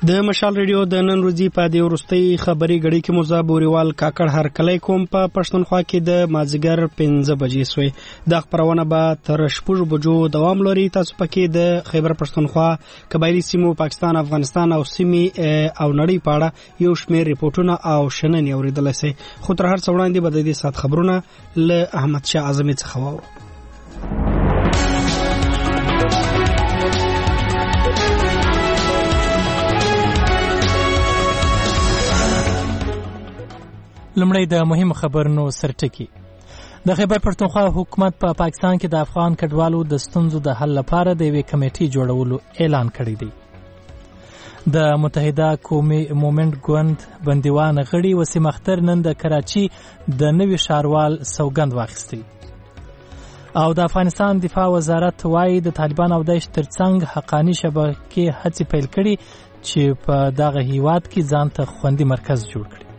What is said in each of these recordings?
د مشال ریډیو د نن ورځې په دې وروستۍ خبري غړي کې موزه بوريوال کاکړ هر کلی کوم په پښتونخوا کې د مازیګر 5 بجې سوی د خبرونه به تر 6 بجو دوام لري. تاسو پکې د خیبر پښتونخوا قبایلی سیمو پاکستان افغانستان او سیمې او نړۍ په اړه یو شمېر ریپورتونه او شننې اوریدل شي. خو تر هر څه وړاندې به د دې سات خبرونه له احمد شاه اعظمي څخه واورو. لمړی د مهم خبرونو سرټکی. د خیبر پښتونخوا حکومت په پاکستان کې د افغان کډوالو د ستونزو د حل لپاره د یوې کمیټې جوړولو اعلان کړی دی. د متحده قومي مومنټ ګوند بندیوان غړي وسیم اختر نن د کراچي د نوي ښاروال سوګند واخیستی. او د افغانستان دفاع وزارت وايي د طالبان او داعش ترڅنګ حقاني شبکې هڅې پیل کړي چې په دغه هیواد کې ځان ته خوندي مرکز جوړ کړي.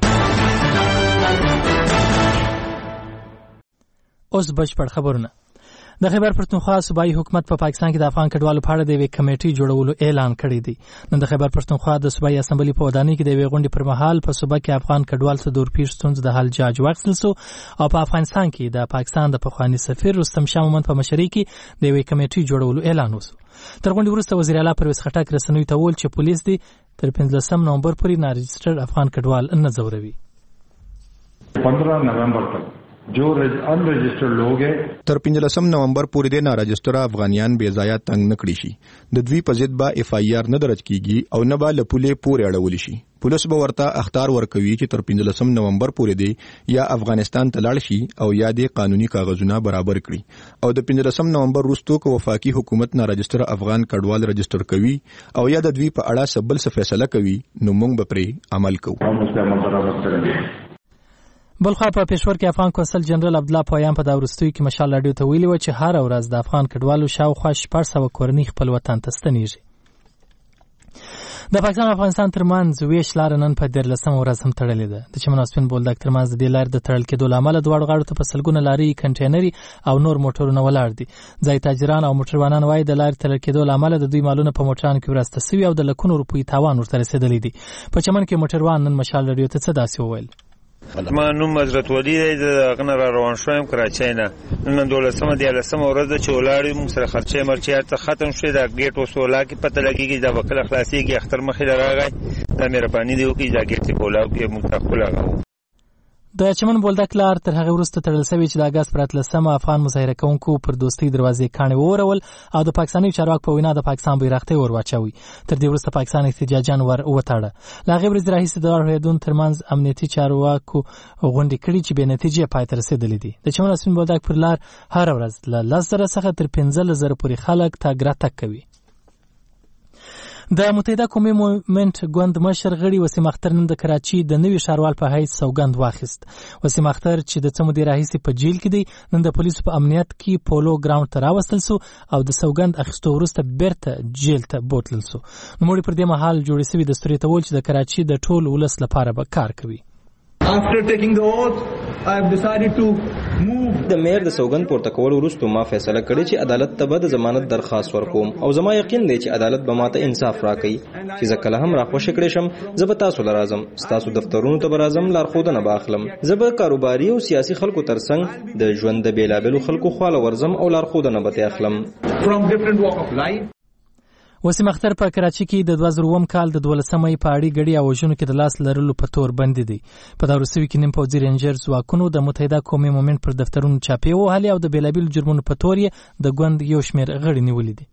اوس بشپړ خبرونه. د خیبر پښتونخوا صوبایي حکومت په پاکستان کې د افغان کډوالو په اړه د یوې کمیټې جوړولو اعلان کړی دی. نن د خیبر پښتونخوا د صوبایي اسمبلی په ودانۍ کې د یوې غونډې پر مهال په صوبه کې افغان کډوال څخه دورپیښ ستونزو د حل جاج واخیستل شو او په افغانستان کې د پاکستان د پخواني سفیر رستم شاه مومند په مشرۍ کې د یوې کمیټې جوړولو اعلان وشو. تر غونډې وروسته وزیر اعلی پرویز خټک رسنیو ته وویل چې پولیس دې تر 15 نومبر پورې نارجسټر افغان کډوال نه ځوروي. 15 نومبر تک جو ان رجسٹرڈ لوگ ہیں تر 15 نومبر پورې د ناراجستره افغانیان بې ځایه تنګ نکړي شي. د دوی په ضد به اف آی آر نه درج کیږي او نه به لپولې پورې اړول شي. پولیس به ورته اختار ورکوي چې تر 15 نومبر پورې دی یا افغانستان ته لاړ شي او یا د قانوني کاغذونه برابر کړي او د 15 نومبر وروسته کو وفاقي حکومت ناراجستره افغان کډوال رجسټر کوي او یا د دوی په اړه سبل څه فیصله کوي نو موږ به پرې عمل کوو. بلخوا په پېښور کې افغان کونسل جنرال عبدالله پایان په دا وروستیو کې مشال راډیو ته ویلي و چې هر ورځ د افغان کډوالو شاوخوا 600 کورنۍ خپل وطن ته ستنېږي. د پاکستان او افغانستان ترمنځ ویش لاره نن په 13 ورځ هم تړلې ده. د چمن او سپین بولدک ترمنځ د دې لارې د تړل کېدو له امله دواړو غاړو ته په سلګونه لارې کنټینري او نور موټرونه ولاړ دي. ځای تاجران او موټروانان وایي د لارې تړل کېدو له امله د دوی مالونه په موټرانو کې ورسته سوي او د لکونو روپۍ تاوان ورته رسېدلی دی. په چمن کې موټروان نن مشال راډیو ته څه داسې وویل. ما نوم حضرت ولی دی د غن را روان شوم کراچۍ نه. نن 12 ورځ چې ولاړې موږ سره خرچې مرچې ته ختم شوې د ګیټ وسولا کې پته لګیږي د وکیل خلاصيږي اختر مخې راغی د مهرباني دی وکي دا ګیټ کولاو کې موږ خپل راغو. د چمن بولدک لار تر هغه وروسته تړل شوی چې د اگست پر 13 افغان مظاهره کوونکو پر دوستۍ دروازې کاڼې وورول او د پاکستاني چارواکو په وینا د پاکستان بیرغ ته ور واچوي. تر دې وروسته پاکستان احتجاجان ور وتاړه. له هغې ورځې راهیسې د دواړو هیوادونو ترمنځ امنیتي چارواکو غونډې کړي چې بې نتیجې پای ته رسېدلې دي. د چمن او سپین بولدک پر لار هره ورځ له 10,000 څخه تر 15,000 پورې خلک تګ راتګ کوي. د متحده قومي مومنټ ګوند مشر غړي وسیم اختر نن د کراچي د نوي ښاروال په حیث سوګند واخیست. وسیم اختر چې د څه مودې راهیسې په جیل کې دی نن د پولیسو په امنیت کې پولو ګراوند ته راوستل سو او د سوګند اخیستو وروسته بیرته جیل ته بوتلل سو. نوموړي پر دې مهال جوړې سوي دستوري ته وویل چې د کراچي د ټول ولس لپاره به کار کوي. After taking the oath, I have decided to move. د مېر د سوګند پورته کول وروسته ما فیصله کړې چې عدالت ته به د ضمانت درخواست ورکوم او زما یقین دی چې عدالت به ماته انصاف راکړي چې زه کله هم راخوشي کړی شم. زه به تاسو لرازم ستاسو دفترونو ته به راځم لارښودنه به اخلم. زه به کاروباري او سیاسي خلکو ترڅنګ د ژوند د بېلابېلو خلکو خواله ورځم او لارښودنه به اخلم. From different walk of life. وسیم اختر په کراچي کې د 2000 کال د 12 مې په اړې ګډي او وژنو کې د لاس لرلو په تور بندي دي. په دا وروستیو کې نیم پوځي رینجر ځواکونو د متحده قومي مومنټ پر دفترونو چاپې وهلې او د بیلابیلو جرمونو په تور یې د ګوند یو شمېر غړي نیولي دي.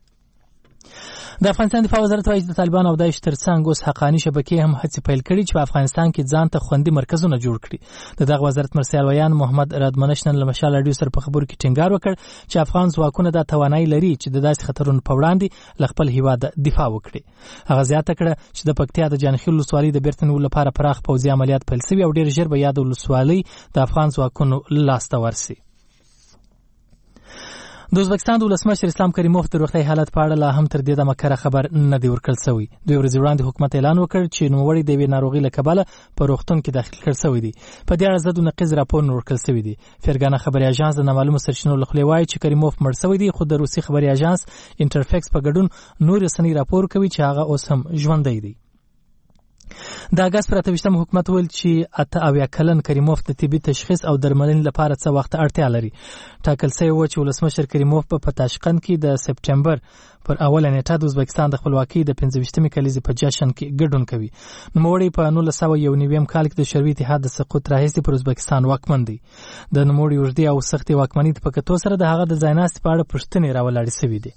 د افغانستان دفاع وزارت وايي د طالبان او داعش ترڅنګ اوس حقاني شبکې هم هڅې پیل کړي چې په افغانستان کې ځان ته خوندي مرکزونه جوړ کړي. د دغه وزارت مرسیال ویان محمد رادمنش نن له مشال راډیو سره په خبرو کې ټینګار وکړ چې افغان ځواکونه دا توانایي لري چې د داسې خطرونو په وړاندې له خپل هیواد دفاع وکړي. هغه زیاته کړه چې د پکتیا د جانخیل ولسوالۍ د بیرته نیولو لپاره پراخ پوځي عملیات پیل شوي او ډېر ژر به یاد ولسوالۍ د افغان ځواکونو لاس ته ورسي. د ازبکستان د ولسمشر اسلام کریموف د روغتیايي حالت په اړه لا هم تر دې دمه کره خبر نه دی ورکړل شوی. 2 ورځې وړاندې حکومت اعلان وکړ چې نوموړی د یوې ناروغۍ له کبله په روغتون کې داخل کړل شوی دی. په دې اړه ضد نقیض راپور ورکړل شوی دی. فرګانا خبري اژانس د نامعلومو سرچینو له خوا وایي چې کریموف مړ شوی دی، خو د روسي خبري اژانس انټرفیکس په ګډون نور رسنۍ راپور کوي چې هغه اوس هم ژوندی دی. د اگست پر 28 حکومت ویل چې 88 کلن کریموف د طبي تشخیص او درملنې لپاره څه وخت اړتیا لري. ټاکل شوی و چې ولسمشر کریموف په تاشقند کې د سپټمبر پر اوله نیټه د ازبکستان د خپلواکۍ د 25مې کلیزې په جشن کې ګډون کوي. نوموړی په 1991 کال کې د شوروي اتحاد د سقوط راهیسې پر ازبکستان واکمن دی. د نوموړي اوږدې او سختې واکمنۍ په کتو سره د هغه د ځایناستي په اړه پوښتنې راولاړې شوې دي.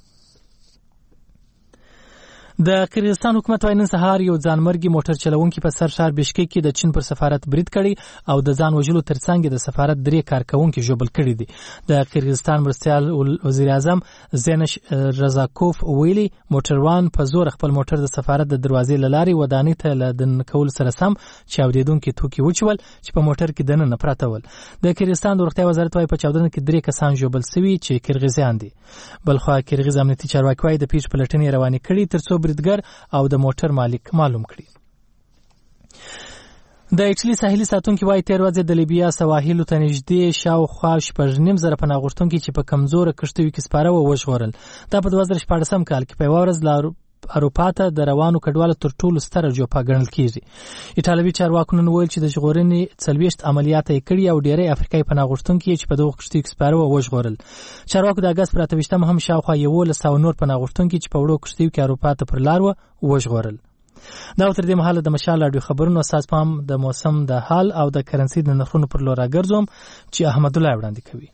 د قرغیزستان حکومت وايي نن سهار یو ځانمرګي موټر چلوونکي په سر ښار بشکیک کې د چین پر سفارت برید کړی او د ځان وژلو ترڅنګ د سفارت 3 کارکونکي ژوبل کړي دي. د قرغیزستان مرستیال وزیر اعظم زینش رزاکوف ویلي موټروان په زور خپل موټر د سفارت د دروازې لارې ودانۍ ته لدن کول سره سم چاودیدونکي توکي وچول چې په موټر کې دننه پراته ول. د قرغیزستان د روغتیا وزارت وايي په چاودنه کې 3 کسان ژوبل شوي چې قرغیزیان دي. بلخو قرغیز امنیتي چارواکي وايي د پیښې پلټنې روانې کړي ترڅو بریدګر او د موټر مالک معلوم کړي. د ایټالي ساحلي ساتونکي وايي تیر ورځ د لیبیا سواحلو ته نږدې شاوخوا 6.5 پناه غوښتونکي چې په کمزوره کښتیو کې سپاره وژغورل. دا په 2014 کال کې په یوه ورځ اروپا ته د روانو کډوالو تر ټولو ستره جوپه ګڼل کیږي. ایټالوي چارواکو نن ویل چې د ژغورنې 40 عملیات یې کړي او ډیری افریقایي پناه غوښتونکي چې په دغو کښتیو کې سپاره وژغورل. چارواکو د اګست پر 28 هم شاوخوا 1100 نور پناه غوښتونکي چې په وړو کښتیو کې اروپا ته پر لار وژغورل. دا تر دې مهاله د مشال راډیو خبرونو اساس پام د موسم د حال او د کرنسي د نرخونو پر لور راګرځوم چې احمد الله وړاندې کوي.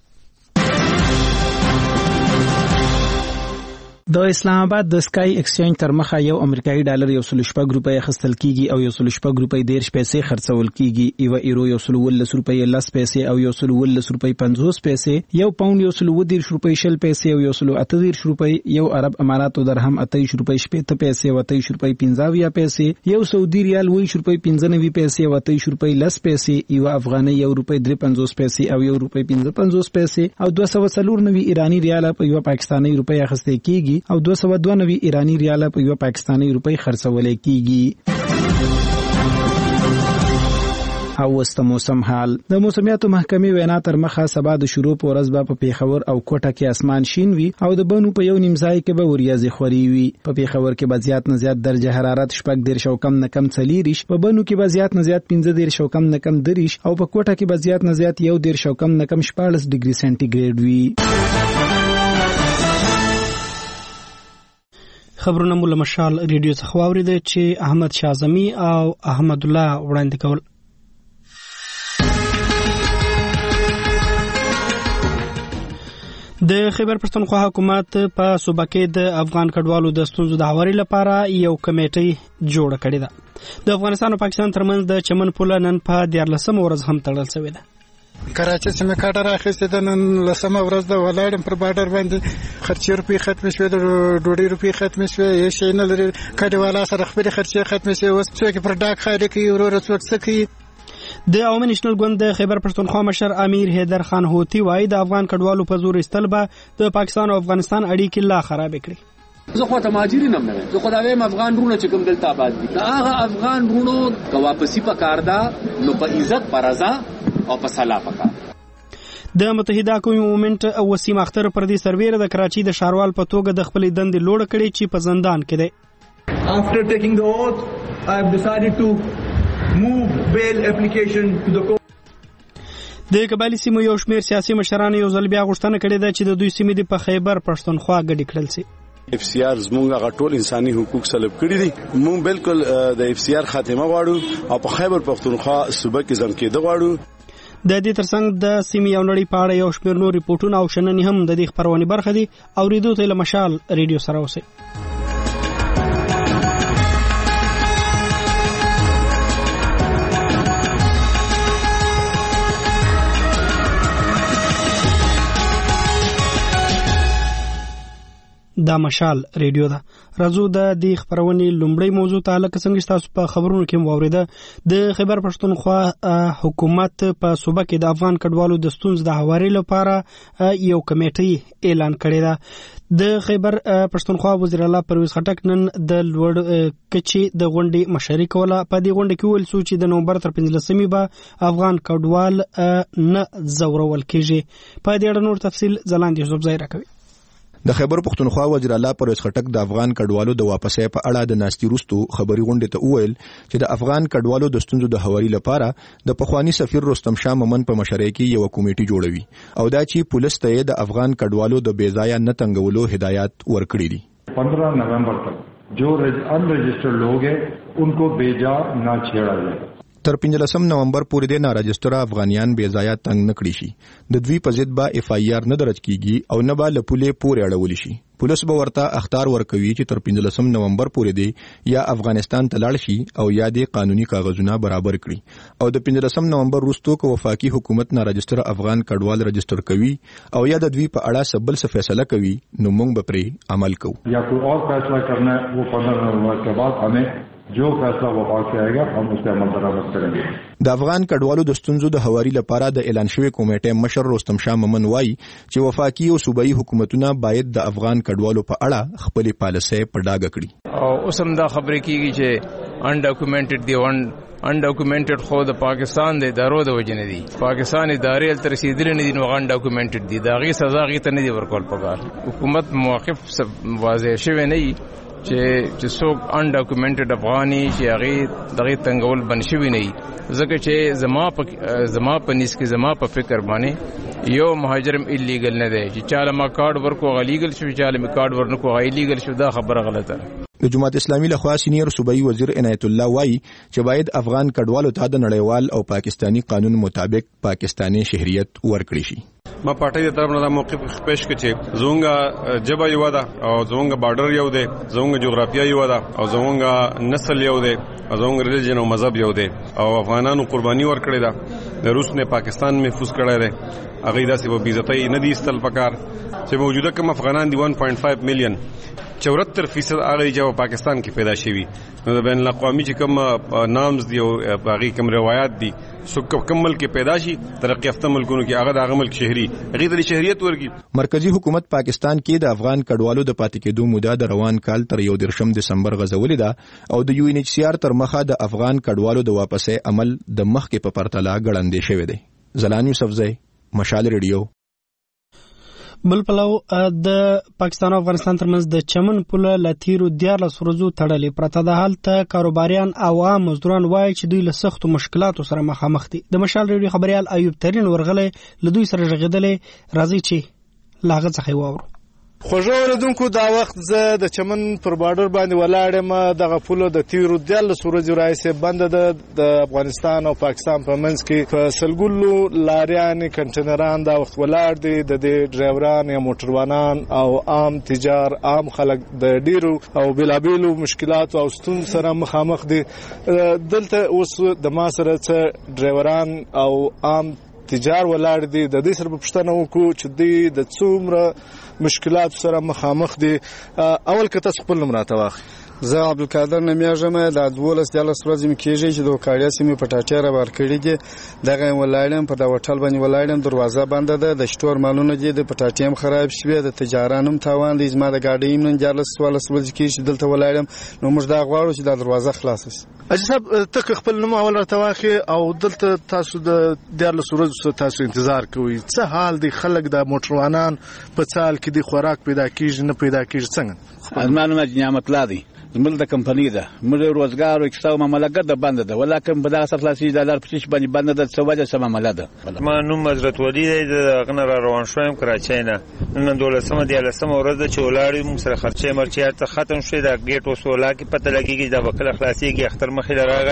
د اسلام آباد د سکای ایکسچینج تر مخه یو امریکایي ډالر 1.6 روپۍ اخیستل کیږي او 1.6 روپۍ 10 پیسې خرڅول کیږي. یو ایرو 1.10 روپۍ 10 پیسې او 1.10 روپۍ 50 پیسې، یو پاوند 1.10 روپۍ 20 پیسې او 1.18 روپۍ، یو عرب اماراتو درهم 28 روپۍ 70 پیسې او 28 روپۍ 50 پیسې، یو سعودي ریال 20 روپۍ 95 پیسې او 28 روپۍ 10 پیسې، یو افغاني 1 روپۍ 53 پیسې او 1 روپۍ 55 پیسې او 294 ایرانی ریال په یو پاکستاني روپۍ اخیستل کیږي او 292 ایرانی ریال په یو پاکستاني روپۍ خرڅول کیږي. او وست موسم حال. د موسمیاتو محکمې وینا تر مخه سبا د شروع په ورځ به په پیښور او کوټه کې اسمان شین وي او د بنو په یو نیم ځای کې به وریځې خوري وي. په پیښور کې به زیات نه زیات درجه حرارت 14 او کم نه کم 40، په بنو کې به زیات نه زیات 15 او کم نه کم 30 او په کوټه کې به زیات نه زیات 11 او کم نه کم 14 ډیګري سنټیګریډ وي. خبرونه مو له مشال ریډیو څخه واوریدل چې احمد شازمی او احمد الله وړاندې کول. د خیبر پښتونخوا حکومت په صوبه کې د افغان کډوالو د ستونزو د هواري لپاره یو کمیټه جوړه کړې ده. د افغانستان او پاکستان ترمنځ د چمن پوله نن په 14 ورځ هم تړل شوې ده. کراچۍ سیمه کاټه راخیستې ده، نن 10 ورځ د ولاړم پر بارډر باندې خرچې روپۍ ختمې شوې، د ډوډۍ روپۍ ختمې شوې، هیڅ شی نه لري. کډواله سره خپلې خرچې ختمې شوې، اوس څوک پر ډاک خالي کوي، وروره څوک څه کوي. د عوامي نېشنل ګوند د خیبر پښتونخوا مشر امیر حیدر خان هوتی وایي د افغان کډوالو په زور استل به د پاکستان او افغانستان اړیکې لا خراب کړي. زه خو ته مهاجرین هم نه، زه خو دا وایم افغان رونو چې کوم دلته آباد دي، هغه افغان رونو که واپسی پکار ده نو په عزت په رضا او په صلاح پکار. د متحده قومي موومنټ وسیم اختر پر دې سرویر د کراچۍ د شاروال په توګه د خپلې دندې لوړ کړي چې په زندان کې دی. After taking the oath, I have decided to move bail application to the court. د قبایلی سیمو یو شمېر سیاسي مشرانو یو ځل بیا غوښتنه کړې ده چې د دوی سیمې د په خیبر پښتونخوا ګډې کړل شي. FCR زمونږ هغه ټول انساني حقوق سلب کړي دي. موږ بالکل د FCR خاتمه غواړو او په خیبر پښتونخوا صوبه کې ځم کېده غواړو. د دې ترڅنګ د سیمې او نړۍ په اړه یو شمېر نور ریپورتونه او شننې هم د دې خبرونې برخه دي. اوریدو ته له مشال ریډیو سره اوسئ. دا مشال ریډیو ده. راځو د دې خبرونې لومړی موضوع ته لکه څنګه تاسو په خبرونو کې واوریده د خیبر پښتونخوا حکومت په صوبه کې د افغان کډوالو د ستونزو د هواري لپاره یو کمیټه اعلان کړې ده. د خیبر پښتونخوا وزیر اعلی پرویز خټک نن د لوړ کچې د غونډې مشري کوله. په دې غونډه کې ویل شو چې د نومبر تر 15 به افغان کډوال نه زورول کېږي. په دې اړه نور تفصیل ځلاند یوسف زای راکوي. د خیبر پښتونخوا وزیر اعلی پرویز خټک د افغان کډوالو د واپسۍ په اړه د ناستي وروسته خبري غونډې ته وویل چې د افغان کډوالو د ستونزو د هواري لپاره د پخوانی سفیر رستم شاه مومن په مشرۍ کې یو کمیټه جوړوي او دا چې پولیس ته د افغان کډوالو د بیځایه نه تنګولو هدایت ورکړي دي. 15 نومبر تک جو انرجسٹرڈ لوگ ہیں ان کو بیجا نہ چھیڑا جائے. تر 15 نومبر پورې د ناراجستره افغانیان بې ځایه تنګ نه کړي شي. د دوی په ضد به FIR نه درج کیږي او نه به لپولې پورې اړول شي. پولیس به ورته اخطار ورکوي چې تر 15 نومبر پورې دی یا افغانستان ته لاړ شي او یا د قانوني کاغذونه برابر کړي او د 15 نومبر وروسته کو وفاقي حکومت ناراجستره افغان کډوال رجستر کوي او یا د دوی په اړه سبل څه فیصله کوي نو موږ به پرې عمل کوو. یا کوئی اور فیصلہ کرنا ہے وہ 15 نومبر کے بعد ہمیں جو فیصلہ وفاق سے آئے گا ہم اس پہ عمل درآمد کریں گے. د افغان کډوالو د ستونزو د هواري لپاره د اعلان شوی کمیټې مشر رستم شاه مومن وایي چې وفاقي او صوبایي حکومتونه باید د افغان کډوالو په اړه خپل پالیسۍ په ډاګه کړي. او اوس هم دا خبرې کیږي چې انډاکومنټډ دی انډاکومنټډ خو د پاکستان د ادارو د وجه نه دي. پاکستان ادارې تل رسیدلې نه دي نو انډاکومنټډ دي. دا غي سزا غي ته نه دی ورکول پکار. حکومت موقف واضح شوی نه چې څوک انډاکومنټډ افغاني چې هغه دغه تنګول بنشوي نه ځکه چې زما په نس کې زما په فکر باندې یو مهاجرم ایلیګل نه دی چې چاله ما کارت ورکو غلیګل شو چاله می کارت ورنکو ایلیګل شو. دا خبره غلطه ده. د جماعت اسلامي لخوا سینیئر صوبایي وزیر عنایت الله وایي چې باید افغان کډوالو ته د نړیوال او پاکستانی قانون مطابق پاکستانی شهریت ورکړي شي. ما پارټي د طرف نه موقف پېښ کړ چې زمونږ جبه یو ده او زمونږ بارډر یو ده زمونږ جغرافیه یو ده او زمونږ نسل یو ده او زمونږ ریلیجن او مذهب یو ده او افغانانو قرباني ورکړې ده. د روس نه پاکستان محفوظ کړی دی. هغه داسې په بیزتۍ نه دي استل پکار چې موجوده کوم افغانان دی 1.5 میلیون 74% هغه چې پاکستان کې پیدا شوي. نو د بین الاقوامي چې کوم نامز دی او هغه کوم روایت دي سکه کمل کې پیدا شي ترقی یافته ملکونو کې هغه د هغه ملک شهري هغه د شهریت ورګي. مرکزی حکومت پاکستان کې د افغان کډوالو د پاتې کېدو موده د روان کال تر 1 دسمبر غځولې ده او د UNHCR تر مخه د افغان کډوالو د واپسۍ عمل د مخکې په پرتله ګړندې شوی دی. زلان یوسف زئی مشال ریډیو. بل پلو د پاکستان او افغانستان ترمنځ د چمن پل لتیرو 14 ورځو تړلې پرته د حالت کاروباریان او عام مزدوران وایي چې دوی له سختو مشکلاتو سره مخامخ دي. د مشال ریډیو خبريال ایوب ترین ورغله له دوی سره ژغېدلې راځي چې لاغه څخه وورو. خوږه اوریدونکو دا وخت زه د چمن پر بارډر باندې ولاړم. دغه پول د تیرو 14 ورځو راځي بند ده د افغانستان او پاکستان په منځ کې په سلګلو لاریان کنټینران دا وخت ولاړ دي. د دې ډرایوران یا موټروانان او عام تجار عام خلک د ډیرو او بلابلو مشکلات او ستون سره مخامخ دي. دلته اوس د ما سره څه ډرایوران او عام تجار ولاړ دي. د دې سره په پښتنه وکړو چې دوی د څومره مشکلات سره مخامخ دي. اول که تاسو خپل نوم راته واخلئ. زه عبدالقادر نمیاژم. د 12 ورځې مې کېږي چې د وکاړیا سیمې په ټاټیا را بار کړي دي. دغه ولاړم په دا هوټل باندې ولاړم. دروازه بنده ده. د شټور مالونه دي د پټاټیم خراب شوی. د تجارانم تاوان دي. زما د گاډۍ نن 14 ورځې کېږي چې دلته ولاړم. نو موږ دا غواړو چې دا دروازه خلاص شي. اجي صاحب ته خپل نوم اول راته واخلئ او دلته تاسو د 14 ورځې تاسو انتظار کوئ. څه حال دی؟ خلک د موټروانان په څال کې د خوراک پیدا کیږي نه پیدا کیږي څنګه؟ ازمانونه نعمت الله دی. زموږ د کمپنی ده موږ روزګار او اقتصاد معاملات د بند ده ولکه په دغه خلاصي $1 پچیش باندې بند ده. څه وجه سم معاملات ده؟ ما نوم حضرت ولی دی د غنر روان شوم کراچۍ نه. نن 12 دی لسمه ورځ چې ولاړې موږ سره خرچې مرچې ته ختم شوې. دا ګیټ وسولا کې پته لګیږي دا وکړه خلاصيږي اختر مخې راغی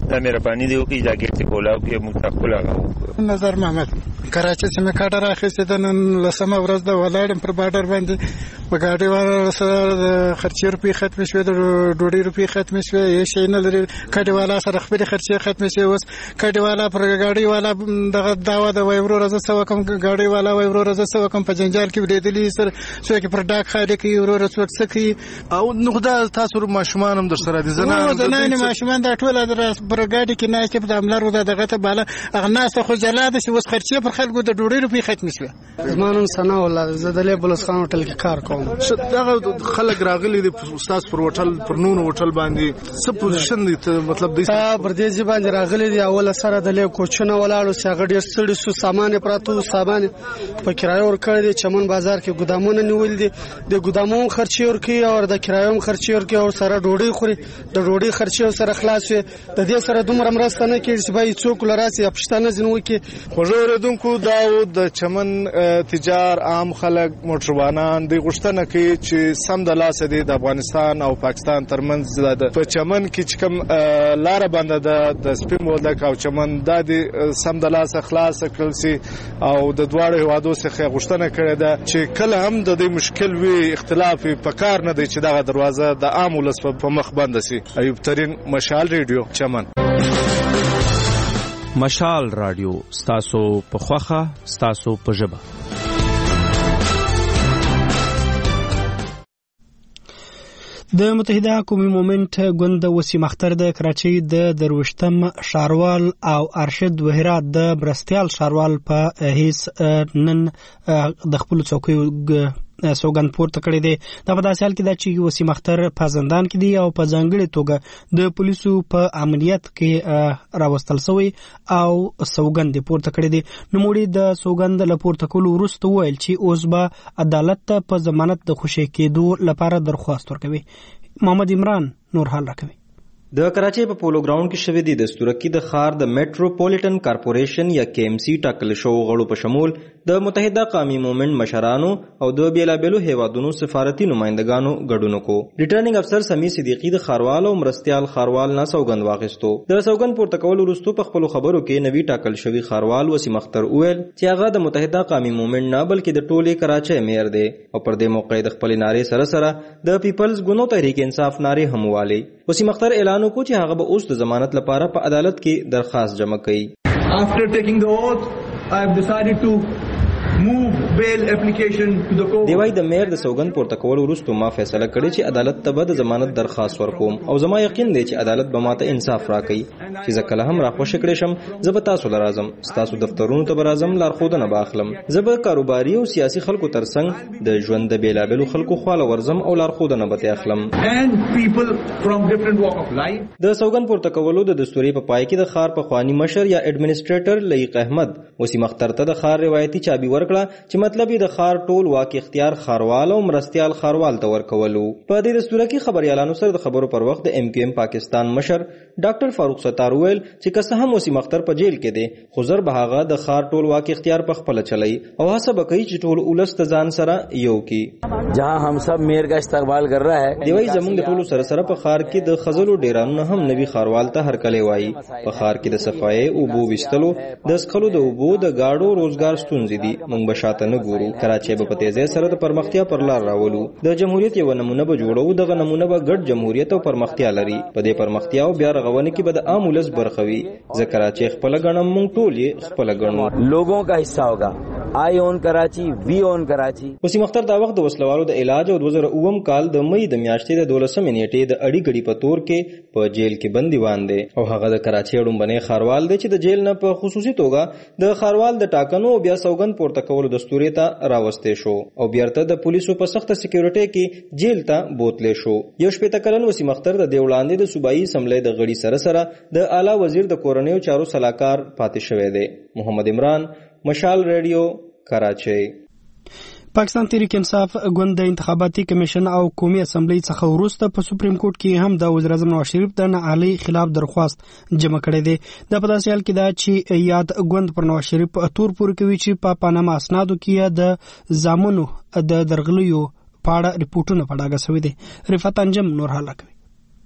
دا مهرباني دی وکړي دا ګیټ کولاو کې موږ خپل هغه نظر محمد کراچۍ سیمه کاټر اخیستې ده نن لسمه ورځ ده ولاړم پر بارډر باندې په ګاډي والا سره د خرچې روپۍ ختمې شوې د ډوډۍ روپۍ ختمې شوې هېڅ شی نه لري کاډي والا سره خپلې خرچې ختمې شوې اوس کاډي والا پر ګاډي والا دغه دعوه ده وایي وروره زه څه وکړم ګاډي والا وایي وروره زه څه وکړم په جنجال کې بریدلي سره څوک پر ډاک خالي کوي وروره څوک څه کوي او نو خدا تاسو ماشومان هم در سره دي زنانې ماشومان دا ټول پر ګاډي کې ناست په املار و دغه ته بالا اغناسته خو جلا ده چې اوس خرچې پر خلکو د ډوډۍ روپۍ ختمې شوې زما نوم ثنا الله زه د لیبلس خان هوټل کې کار کوم دغه خلک راغلي دي استاد پر هوټل پر نون هوټل باندې څه پوزیشن دي مطلب د پر دې باندې راغلي دي اول سره د لیب کوچنه ولاړو چې هغه ډېر ستړي سو سامان پراته سامان په کرایه ورکړی دي چمن بازار کې ګودامونه نیول دي د ګودامونو خرچې ورکړي او د کرایوم خرچې ورکړي او سره ډوډۍ خوري د ډوډۍ خرچې سره خلاص وي د دې سره دومره مرسته نه کیږي چې باید څوک لراسي پښتانه ځنو کې خوږو اوریدونکو دا د چمن تجار عام خلک موټروانان د غشتنه کې چې سم د لاس دی د افغانستان او پاکستان ترمنځ په چمن کې چې کوم لار باندې د سپین ولدک او چمن د سم د لاس خلاص کړل سي او د دواړو هوادو څخه غشتنه کړې ده چې کله هم د دې مشکل وی اختلاف په کار نه دی چې دغه دروازه د عام ولس په مخ بند سي. ایوب ترين مشال ریډیو چمن. مشال رادیو ستاسو په خوخه ستاسو په ژبه. د متحده قومي مومنت ګوند وسیم اختر د کراچۍ د دروشتم شاروال او ارشد وهرات د برستیال شاروال په هیڅ نن د خپل څوکۍ سوګند پورته کړی دی. دا په داسې حال کې ده چې وسیم اختر په زندان کې دی او په ځانګړې توګه د پولیسو په امنیت کې راوستل شوی او سوګند پورته کړی دی. نوموړي د سوګند له پورته کولو وروسته وویل چې اوس به عدالت ته په ضمانت د خوشی کېدو لپاره درخواست ورکوي. محمد عمران نور حال راکوي. د کراچۍ په پولو ګراوند کې شوې دي د ستورکي د ښار د میټروپولیټن کارپوریشن یا KMC ټاکل شو غړو په شمول د متحده قومي مومنت مشرانو او د بیلابېلو هیوادونو سفارتي نمائندګانو ګډون کو. ریټرنینګ افسر سمی صدیقی د خاروال او مرستيال خاروال نه سوګند واغستو. د سوګند پورته کول وروسته په خپل خبرو کې نوی ټاکل شوی خاروال وسیم اختر وویل چې هغه د متحده قومي مومنت نه بلکې د ټولې کراچۍ میر دی او پر دې موقع د خپل نارې سره د پیپلز ګوندو تحریک انصاف نارې هم والی. وسیم اختر اعلان کو چې هغه به اوس د ضمانت لپاره په عدالت کې درخواست جمع کړي. After taking the oath, I have decided to move bail application to the court. دی وايي د میر د سوګند پورته کول وروسته ما فیصله کړې چې عدالت ته به د ضمانت درخواست ورکوم او زما یقین دی چې عدالت به ماته انصاف راکړي چې زه کله هم راخوش کړې شم زه به تاسو لرازم ستاسو دفترونو ته به راځم لارښودنه به اخلم زه به کاروباري او سیاسي خلکو ترڅنګ د ژوند د بیلابېلو خلکو خواله ورځم او لارښودنه به اخلم. And people from different walk of life. د سوګند پورته کولو د دستوري په پای کې د ښار په خواني مشر یا ایڈمنسټریټر لایق احمد وسیم اختر ته د ښار روایتي چابي ورکړه چې مطلب د ښار ټول واک اختیار خاروال او مرستيال خاروال ته ورکولو. په دې دستور کې خبريالانو سره د خبرو پر وخت د MQM پاکستان مشر ډاکټر فاروق ستار ویل چې که څه هم وسیم اختر په جیل کې دی خو زر به هغه د ښار ټول واک اختیار په خپل چلی او هڅه وکړي چې ټول اولس ته ځان سره یو کی. جہاں हम सब मेयर का استقبال कर रहा है دی وای زمونږ د ټولو سره په ښار کې د خزلو ډیرانو هم نوی خاروال ته هرکلی وای. په ښار کې د صفایي او بو وستلو د سخلو د اوبو د گاډو روزګار ستونزې دي مونږ به شاته نه ګورو. کراچۍ په تیزی سره د پرمختیا پر لار راولو. د جمهوریت یو نمونه به جوړو دغه نمونه به ګډ جمهوریت او پرمختیا لري. په دې پرمختیا او بیا رغونه کې به د عام ولس برخوي. ذکر چې خپل غنم مونږ ټول یې خپل غنو لوگوں کا حصہ ہوگا. آئی اون کراچی وی اون کراچی. وسیم اختر دا وخت د وسلوالو د علاج او 2009 کال د مئی د میاشتې د 12 نیټې د اړی غړي په تور کې په جیل کې بندیوان دی او هغه د کراچۍ ډومبنې خاروال دی چې د جیل نه په خصوصي توګه د خاروال د ټاکنو او بیا سوګند پورته کولو دستوري ته راوستي شو او بیرته د پولیسو په سخت سکیورټي کې جیل ته بوتلې شو. یو شپه کلن وسیم اختر د دیولاندې د صوبایي اسمبلی د غړي سره د اعلی وزیر د کورنیو چارو صلاحکار پاتې شوی دی. محمد عمران مشال ریډیو کراچۍ. پاکستان تحریک انصاف ګوند د انتخاباتي کمیشن او قومي اسمبلی څخه وروسته په سپریم کورټ کې هم د وزیر اعظم نواز شریف د نااهلۍ خلاف درخواست جمع کړی دی. دا په داسې حال کې ده چې یاد ګوند پر نواز شریف تور پورې کوي چې په پاناما اسنادو کې د زامنو د درغلیو په اړه ریپورتونه په ډاګه شوي دي. رفعت انجم نور حاله کوي.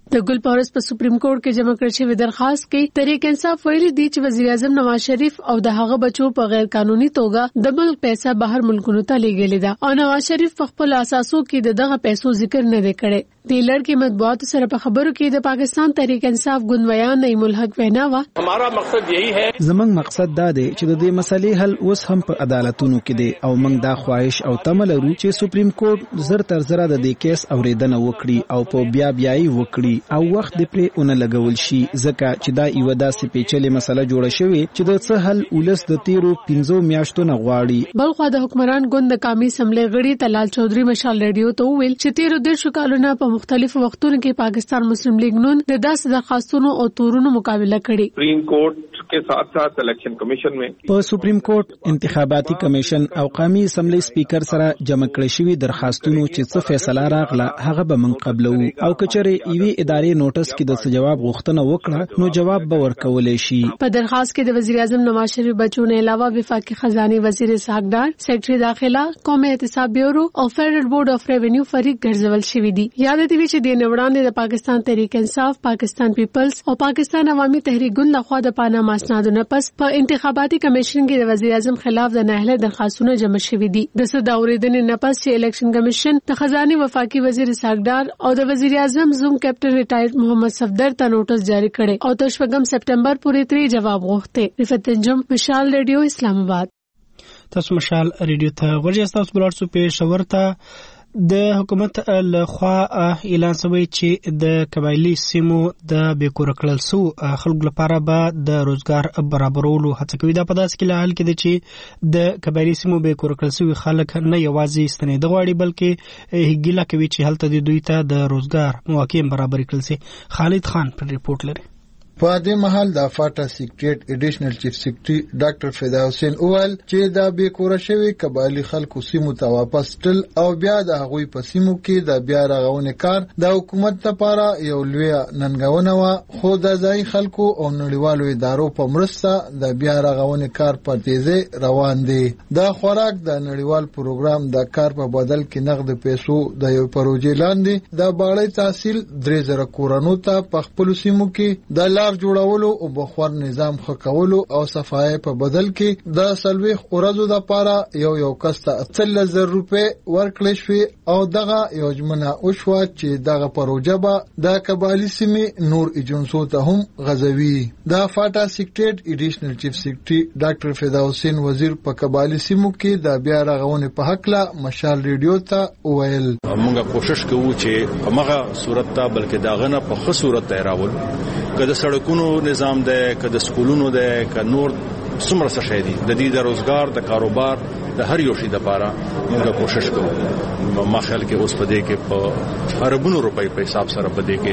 د ګل پاورس په سپریم کورټ کې جمع کړل شوی درخواست کې تحریک انصاف ویلي دی چې وزیر اعظم نواز شریف او د هغه بچو په غیر قانوني توګه د ملک پیسې بهر ملکونو ته لیږلې ده او نواز شریف په خپل اساسو کې دغه پیسو ذکر نه دی کړی. د لړ مطبوعات سره په خبرو کې د پاکستان تحریک انصاف ګوندویا نعیم الحق وینا وا हमारा मकसद यही है زمنګ مقصد دا دی چې د دې مسلې حل اوس هم په عدالتونو کې دی او موږ دا خواهش او تمه لرو چې سپریم کورټ زر تر زره د دې کیس اوریدنه وکړي او په بیاي وکړي او وخت د پرې اون لګول شي ځکه چې دا یو داسې پیچلې مسله جوړه شوې چې د څه حل ولس د تیرو 15 میاشتو نه غواړي. بلخو د حکمران ګوند د قومي اسمبلی غړي تلال چودھری مشال ریډیو ته ویل چې تیرو د شکالونه په مختلفو وختونو کې پاکستان مسلم لیگ نون د داسې درخواستونو او تورونو مقابله کړې. سپریم کورٹ के साथ साथ इलेक्शन कमीशन में په سپریم کورټ انتخاباتي کمیشن او قومي اسمبلی سپیکر سره جمع کړی شوی درخواستونو چې څه فیصله راغله هغه به من قبلو او کچره ایوي ادارې نوټس کې د جواب غوښتنه وکړه نو جواب به ورکولې شي. په درخواست کې د وزیر اعظم نواز شریف بچو نه علاوه وفاقي خزانه وزیر اسحاق ډار، سیکرټري داخله، قومي احتساب بیورو او فیډرل بورډ اف ریونیو فریق ګرځول شوی دي. یاد دي چې د نوړاندې د پاکستان تحریک انصاف، پاکستان پیپلز او پاکستان عوامي تحریک ګوند لخوا د پاناما اسنادونو پس په انتخاباتي کمیشن کې د وزیر اعظم خلاف د نهله درخواستونه جمع شوې دي. د صدا اوریدنې نه پس چې الیکشن کمیشن د خزانه وفاقي وزیر اسحاق ډار او د وزیر اعظم زوم کیپټن ریټایرډ محمد صفدر ته نوټس جاری کړي او تر 8 سپټمبر پورې ترې جواب غوښته. رفعت انجم، مشال ریډیو، اسلام آباد. تاسو مشال ریډیو ته ورجه تاسو بلارسو پېښور ته د حکومت لخوا اعلان شوی چې د قبایلی سیمو د بیکور کړل سو خلکو لپاره به د روزګار برابرولو هڅه کوي. دا په داسې کې حال کې چې د قبایلی سیمو بیکور کړل سو خلک نه یوازې ستنېد غواړي بلکې ګیله کوي چې هلته د دوی ته د روزګار مواقع برابر کړل شي. خالد خان پر ریپورت لري. په دې محل د فاټا سیکریټ اډیشنل چیف سیکریټري ډاکټر فدا حسین اول چې د بیکوره شوی قبایلی خلکو سیمو ته واپس تل او بیا د هغوی په سیمو کې د بیا رغونې کار د حکومت لپاره یو لوی ننګونه و، خو د ځای خلکو او نړیوالو ادارو په مرسته د بیا رغونې کار په تیزی روان دی. د خوراک د نړیوال پروګرام د کار په بدل کې نقد پیسو د یو پروژې لاندې د باړې تحصیل 3000 کورونو ته په خپل سیمو کې د جوړولو او بخور نظام خکولو او صفای په بدل کې د سلويخ اورزو د پاره یو کس ته 3000 روپے ورکړل شوی او دغه یوجمنه او شو چې دغه پروژه به د قبایلی سیمې نور ایجنسو ته هم غزوي. د فاټا سیکریټ اډیشنل چیف سیکریټري ډاکټر فدا حسین وزیر په قبایلی سیمو کې د بیا رغونې په حق لا مشال ریډیو ته ویل موږ کوشش کوو چې هغه صورت ته بلکې داغه نه په خصوص صورت ته راول کله سړکونو نظام ده، کله سکولونو ده، کله نور څومره څه شي دي د دې د روزګار د کاروبار د هر یو شي د لپاره موږ کوشش کوو. ما خیال کې اوس په دې کې په اربونو روپۍ په حساب سره په دې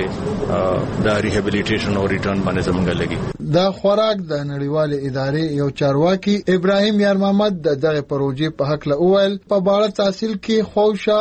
کې د ریهابیلیټیشن او ریټرن باندې زمونږ لګي. د خوراک د نړیوال ادارې یو چارواکي ابراهیم یار محمد دغه پروژې په حق له اول په باړه تحصیل کې خوښه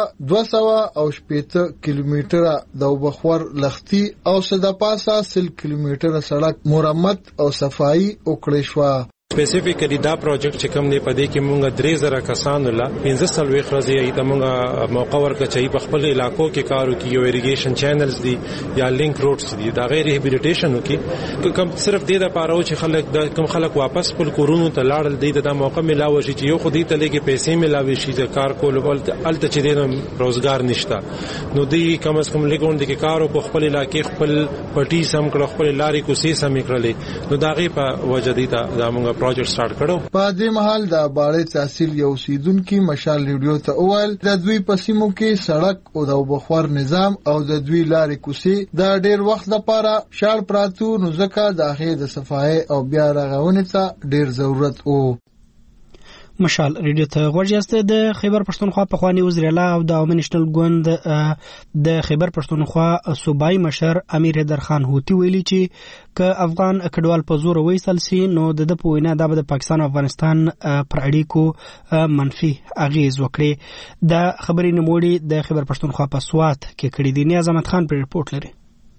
280 کیلومتره د وبخور لختي او صدپاسه 100 کیلومتره سړک مرمت او صفائی وکړې شو. سپیسیفیکلی دا پروجیکټ چې کوم دی په دې کې مونږ 3000 کسانو لا 15 ورځې ایته مونږ موقع ورکړ چې په خپل علاقو کې کار وکړي، یو اریګیشن چینلز دي یا لینک روډز دي دا غیر ریهابیلیټیشن وکړي کوم صرف دې د پاره چې خلک د کوم خلک واپس خپل کورونو ته لاړل دي د موقع ملاوي شي چې یو خو دې ته لګي پیسې ملاوي شي د کار کول الته چې دې روزګار نشته نو دې کم از کم لګون دي کې کار او خپل علاقې خپل پټي سم کړو خپل لارې کوسي سم کړلې نو دا غي په وجه دي دا موږ پروجیکټ سٹارټ کړو. په دې محل د باړې تحصیل یو سیدونکو مشال ریډیو ته اول د دوی په سیمو کې سړک او د بخور نظام او د دوی لارې کوسي د ډیر وخت لپاره شاړ پراتو نو ځکه د هغې د صفای او بیا رغونې ته ډیر ضرورت وو. مشال ریډیو ته ورجسته د خیبر پښتونخوا په خواني وزیر اعلی او د عوامي نېشنل ګوند د خیبر پښتونخوا صوبایي مشر امیر حیدر خان هوتی ویلي چې ک افغان کډوال په زور وېسل سي نو د په وینا د پاکستان او افغانستان پر اړیکو منفي اغیز وکړي. د خبرې نموړي د خیبر پښتونخوا په سوات کې کړي دي. نیاز احمد خان پر ریپورت لري.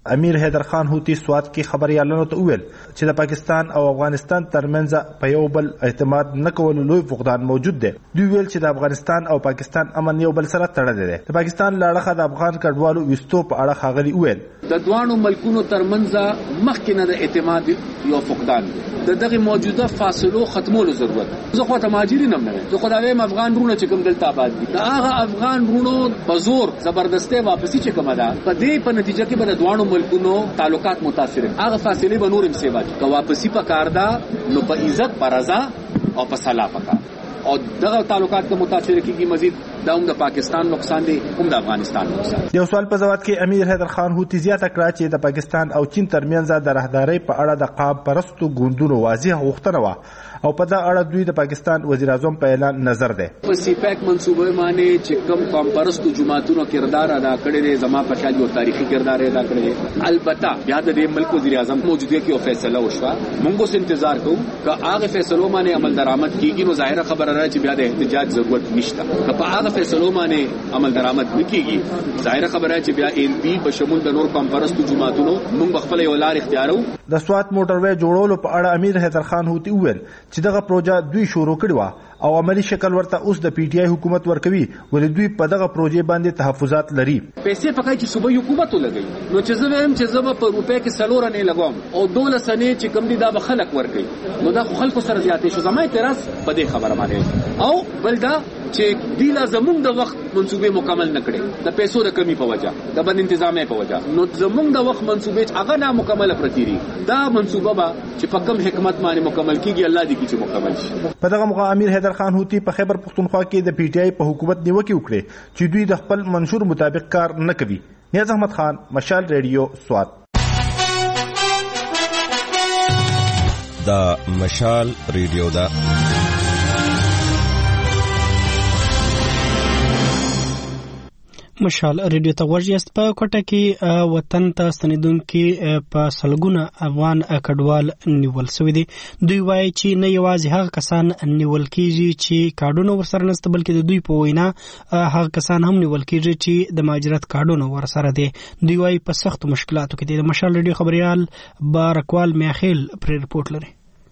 امیر حیدر خان هوتی سوات کې خبريالانو ته وویل چې د پاکستان او افغانستان ترمنځ په یو بل اعتماد نه کول لوی فقدان موجود دی. دوی ویل چې د افغانستان او پاکستان امن یو بل سره تړلی دی. د پاکستان لاړه د افغان کډوالو وستو په اړه ښاغلي وویل د دوانو ملکونو ترمنځ مخکې نه د اعتماد یو فقدان دی. دغه موجوده فاصلو ختمولو ضرورت. زه خو ته ماجرین هم نه زه خدای افغان رونه چې کوم دلته آباد دي هغه افغان رونو په زور زبردستی واپسی چې کومه ده په دې په نتیجه کې به د دوانو ملکونو تعلقات متاثر هغه فاصله به نور هم سیوا چې واپسی په کار ده نو په عزت پر رضا او په صلاح پکا او دغه تعلقات ته متاثر کیږي مزید دا هم د پاکستان نقصان دی هم د افغانستان نقصان. یو سوال په ځواب کې امیر حیدر خان هوتی زیاته کړه چې د پاکستان او چین ترمنځ د راهدارۍ په اړه د قاب پرستو ګوندونو واضح غوښتنه وه او په دا اړه دوی د پاکستان وزیر اعظم په اعلان نظر دی. په سی پیک منصوبه باندې چې کوم قام پرستو جماعتونو کردار ادا کړی دی زما په خیال یو تاریخي کردار ادا کړی دی. البته بیا د ملک وزیر اعظم موجودګي کې فیصله وشوه موږ اوس انتظار کوو چې هغه فیصلو باندې عمل درآمد کیږي نو ظاهره خبره ده چې بیا د احتجاج ضرورت نشته. په هغه فیصلو باندې عمل درآمد نکېږي ظاهره خبره چې بیا ان پی په شمول د نور قام پرستو جماعتونو موږ خپل یو لار اختیارو. د سوات موټروي جوړولو په اړه امیر حیدر خان هوتی وویل چې دغه پروژه دوی شروع کړې وه او عملی شکل ورته اوس د پی ټی آی حکومت ورکوي ولې دوی په دغه پروژې باندې تحفظات لري. پیسې پکای چې صوبایي حکومت ولګي نو چې زه وایم چې زه په روپې کې سلور نه لګوم او 12 سنې چې کم دي دا به خلک ورکړي نو دا خلکو سره زیاتې شو. زما اعتراض په دې خبره باندې او بل دا چې دی لازمون د وخت منصوبې مکمل نکړي د پیسو د کمی په وجه د بند انتظامي په وجه نو زمونږ د وخت منصوبې هغه نامکمل پرتی دي. دا منصوبه به چې په کوم حکمت باندې مکمل کیږي الله دې چې مکمل شي. په دغه موقع امیر حیدر خان هوتی په خیبر پختونخوا کې د پی ټی آی په حکومت نیوکه وکړه چې دوی د خپل منشور مطابق کار نه کوي. نیاز احمد خان مشال ریډیو سوات. دا مشال ریډیو دا مشال ریډیو ته ورجست په کوټه کې وطن ته ستنیدونکو په سلګونه افغان کډوال نیول شوی دي. دوی وایي چې نه یوازې هغه کسان نیول کیږي چې کارډونه ورسره نشته بلکې د دوی په وینا هغه کسان هم نیول کیږي چې د مهاجرت کارډونه ورسره دي. دوی وایي په سخت مشکلاتو کې دي. د مشال ریډیو خبريال بارکوال میاخیل پر رپورت لري.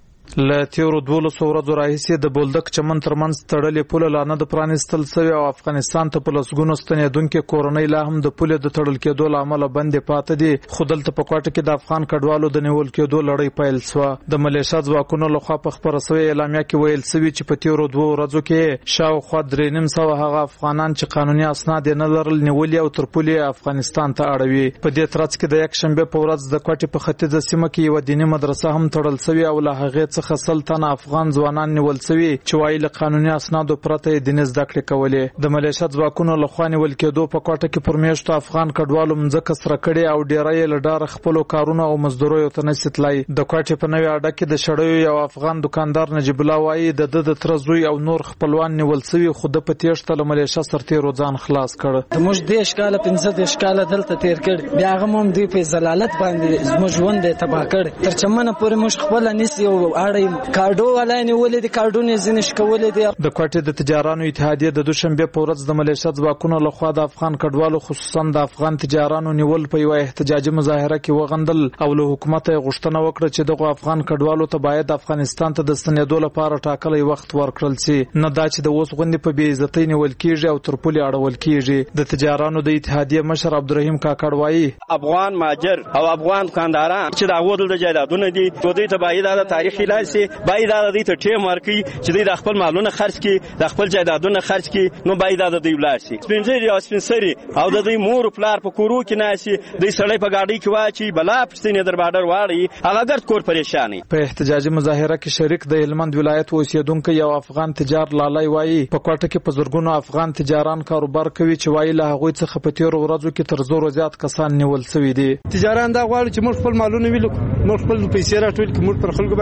له تیرو 12 ورځو راهیسې د بولدک چمن ترمنځ تړلې پوله لا نه د پرانیستل سوی او افغانستان ته په لسګونو ستنېدونکو کورنۍ لا هم د پولې د تړل کېدو له امله بندې پاتې دي. خو دلته په کوټه کې د افغان کډوالو د نیول کېدو لړۍ پیل شوه. د ملیشیا ځواکونو لخوا په خبره شوې اعلامیه کې ویل شوي چې په تیرو 2 ورځو کې شاوخوا 3.5 هغه افغانان چې قانوني اسناد نه لرل نیولې او تر پولې افغانستان ته اړوي. په دې ترڅ کې د یک شنبه په ورځ د کوټې په ختیځه سیمه کې یو دیني مدرسه هم تړل شوې او له هغې څخه سلطان افغان ځوانان نیول شوي چې وايي له قانوني اسنادو پرته دیني زده کړې کولې. د ملیشیا ځواکونو لخوا نیول کېدو په کوټه کې پر میاشتو افغان کډوالو مځکه سره کړې او ډیری له ډاره خپل کارونه او مزدوریو ته نشتلای. د کوټې په نوې اډه کې د شړیو یو افغان دکاندار نجیب الله وايي د تر زوی او نور خپلوان نیول شوي خو د پتیشت له ملیشیا سرتیرو ځان خلاص کړ. موږ د اشکاله 15 اشکاله دلته تیر کړ بیا هغه هم دی په زلالت باندې موږ ژوند تباہ کړ. تر چمنه پورې موږ خپل نسی او اړې کارډو ولای نیولې دي کارډونه زینش کولې دي. د کوټې د تجارانو اتحادیه د دوشنبه په ورځ د ملیشیا ځواکونو لخوا د افغان کډوالو خصوصا د افغان تجارانو نیول په یو احتجاجي مظاهره کې وغندل او له حکومت غوښتنه وکړه چې دغه افغان کډوالو ته باید افغانستان ته د ستنېدو لپاره ټاکلي وخت ورکړل شي نه دا چې د اوس غوندې په بې عزتۍ نیول کیږي او تر پولې اړول کیږي. د تجارانو د اتحادیه مشر عبدالرحیم کاکړ وايي افغان ماجر او افغان دکانداران چې د هغو د جایدادونه دي دوی ته باید د تاریخي لاسي باید د دې ته ټیم ورکړي چې دوی د خپل مالونه خرج کړي د خپل جایدادونه خرج کړي نو باید د دوی ولاسي سپینځري او سپینسري او د دوی مور پلار په کورو کې ناشي دوی سړی په گاډي کې واچي بلا پښتنې در بارډر واړي هغه ګرد کور پریشانی. په احتجاجي مظاهره کې شریک د هلمند ولایت اوسیدونکو یو افغان تجار لالای وايي په کوټه کې په زرګونو افغان تجاران کاروبار کوي چې وايي له هغه څخه په تیر ورځو کې تر زور زیات کسان نیول شوي دي. تجاران دا غواړي چې موږ خپل مالونه ویلو موږ خپل پیسې راټول کړو موږ پر خلکو باندې خلکو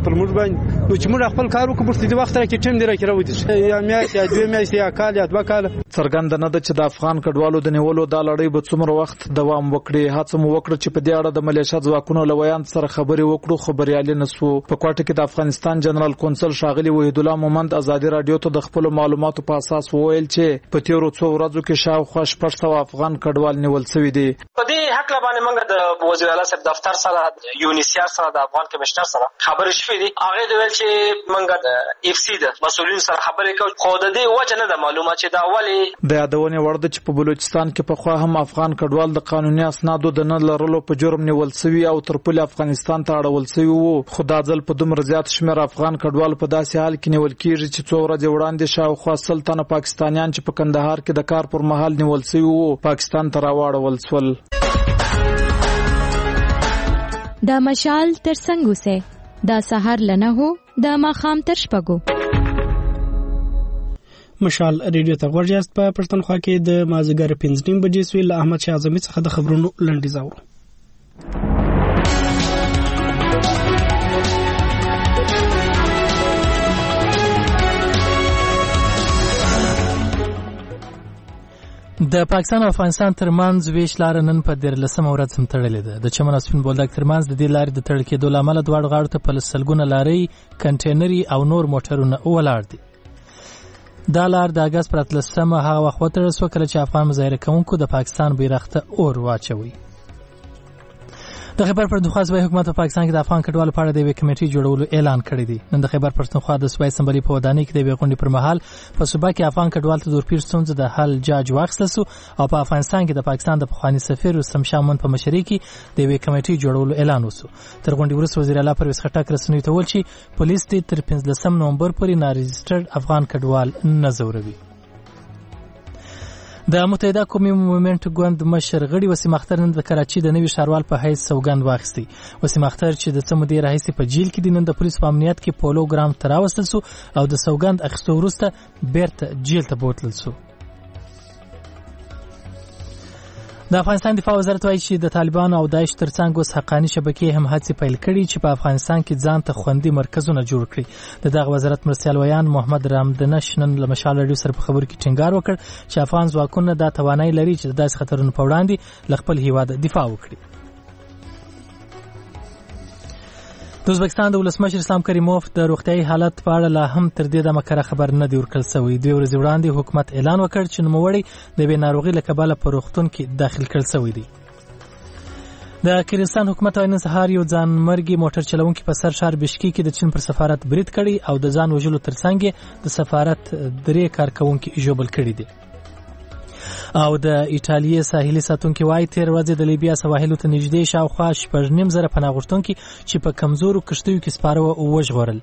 راغله پر موږ باندې نو چې موږ خپل کار وکړو په دې وخت کې ټیم دی راکړو یا میاشت یا 2 میاشتې یا کال یا 2 کال څرګند نه ده چې د افغان کډوالو د نیولو د لړۍ به څومره وخت دوام وکړي. هڅه مو وکړه چې په دې اړه د ملیشیا ځواکونو له ویان سره خبرې وکړو، خبريالي نسو. په کوټه کې د افغانستان جنرال کونسل ښاغلي وحید الله مومند ازادي رادیو ته د خپل معلوماتو په اساس وویل چې په تیرو څو ورځو کې شاوخوا 600 افغان کډوال نیول شوي دي. په دې حق باندې موږ د وزیر اعلی صاحب دفتر سره یونیسیار سره د افغان کمشنر سره خبرې شوې دي. هغه د ویل چې موږ د اف سی د مسولین سره خبرې کوو، خو د دې وجه نه د معلومات چې دا ولې د یادونه ورده چې په بلوچستان کې په خوا هم افغان کډوال د قانوني اسنادو د نه لرلو په جرم نیول شوي او تر پله افغانستان ته اړول شوي وو. خو دا ځل په دومره زیات شمېر افغان کډوال په داسې حال کې نیول کیږي چې څو ورځې وړاندې شاوخوا 100 تنه پاکستانیان چې په کندهار کې د کار پر مهال نیول شوي وو پاکستان ته راوړل شول. دا مشال تر څنګه وسه دا سحر لنه هو دا ماخام تر شپږو. مشال ریډیو ته ورجاست په پښتونخوا کې د مازیګر 5:30 بجې سوی له احمد شاه اعظمي څخه د خبرونو لنډیز اورو. د پاکستان او افغانستان ترمنځ ویش لار نن په 13 ورځ هم تړلې ده. د چمن اسپین بولدک ترمنځ د دې لارې د تړل کېدو لامل دواړو غاړو ته په سلګونه لارې، کنټینري او نور موټرونه ولاړ دي. دا لار د اگست پر 13 هغه وخت وتړل شو کله چې افغان مظاهره کوونکو د پاکستان بیرغ ته اور واچوي. د خیبر پښتونخوا صوبایي حکومت په پاکستان کې د افغان کډوالو په اړه د یوې کمیټې جوړولو اعلان کړی دی. نن د خیبر پښتونخوا د صوبایي اسمبلی په ودانۍ کې د یوې غونډې پر مهال په صوبه کې افغان کډوالو ته دورپیر ستونزې د حل جاج واخیستل شو او په افغانستان کې د پاکستان د پخواني سفیر رستم شاه مومند په مشرۍ کې د یوې کمیټې جوړولو اعلان وشو. تر غونډې وروسته وزیر اعلی پرویز خټک رسنیو ته وویل چې پولیس دې تر 15 نومبر پورې نارجسټرډ افغان کډوال نه ځوروي. د متحده قومي موومېنټ ګوند مشر غړي وسیم اختر نن د کراچي د نوي ښاروال په حیث سوګند واخیستی. وسیم اختر چې د څه مودې راهیسې په جیل کې د نن د پولیس په امنیت کې پولو ګرام ته راوستل شو او د سوګند اخیستو وروسته بیرته جیل ته بوتلل شو. د افغانستان دفاع وزارت وایي چې د طالبانو او داعش ترڅنګ اوس حقاني شبکې هم هڅې پیل کړي چې په افغانستان کې ځان ته خوندي مرکزونه جوړ کړي. د دغه وزارت مرستیال ویان محمد رامدنش نن له مشال رادیو سره په خبرو کې ټینګار وکړ چې افغان ځواکونه دا توانایي لري چې د داسې خطرونو په وړاندې له خپل هیواد دفاع وکړي. د ازبکستان د ولسمشر اسلام کریموف د روغتیايي حالت په اړه لا هم تر دې دمه کره خبر نه دی ورکړل شوی. 2 ورځې وړاندې حکومت اعلان وکړ چې نوموړی د یوې ناروغۍ له کبله په روغتون کې داخل کړل شوی دی. د کیرګستان حکومت نن سهار یو ځانمرګي موټر چلونکي په سر ښار بشکې کې د چین پر سفارت برید کړی او د ځان وژلو ترڅنګ د سفارت 3 کارکونکي ژوبل کړي دي. او د ایټالیا ساحلي ساتونکي وايي 13 ورځې د لیبیا سواحلو ته نږدې شاوخوا 9,500 پناه غوښتونکي چې په کمزورو کښتیو کې سپاره وژغورل.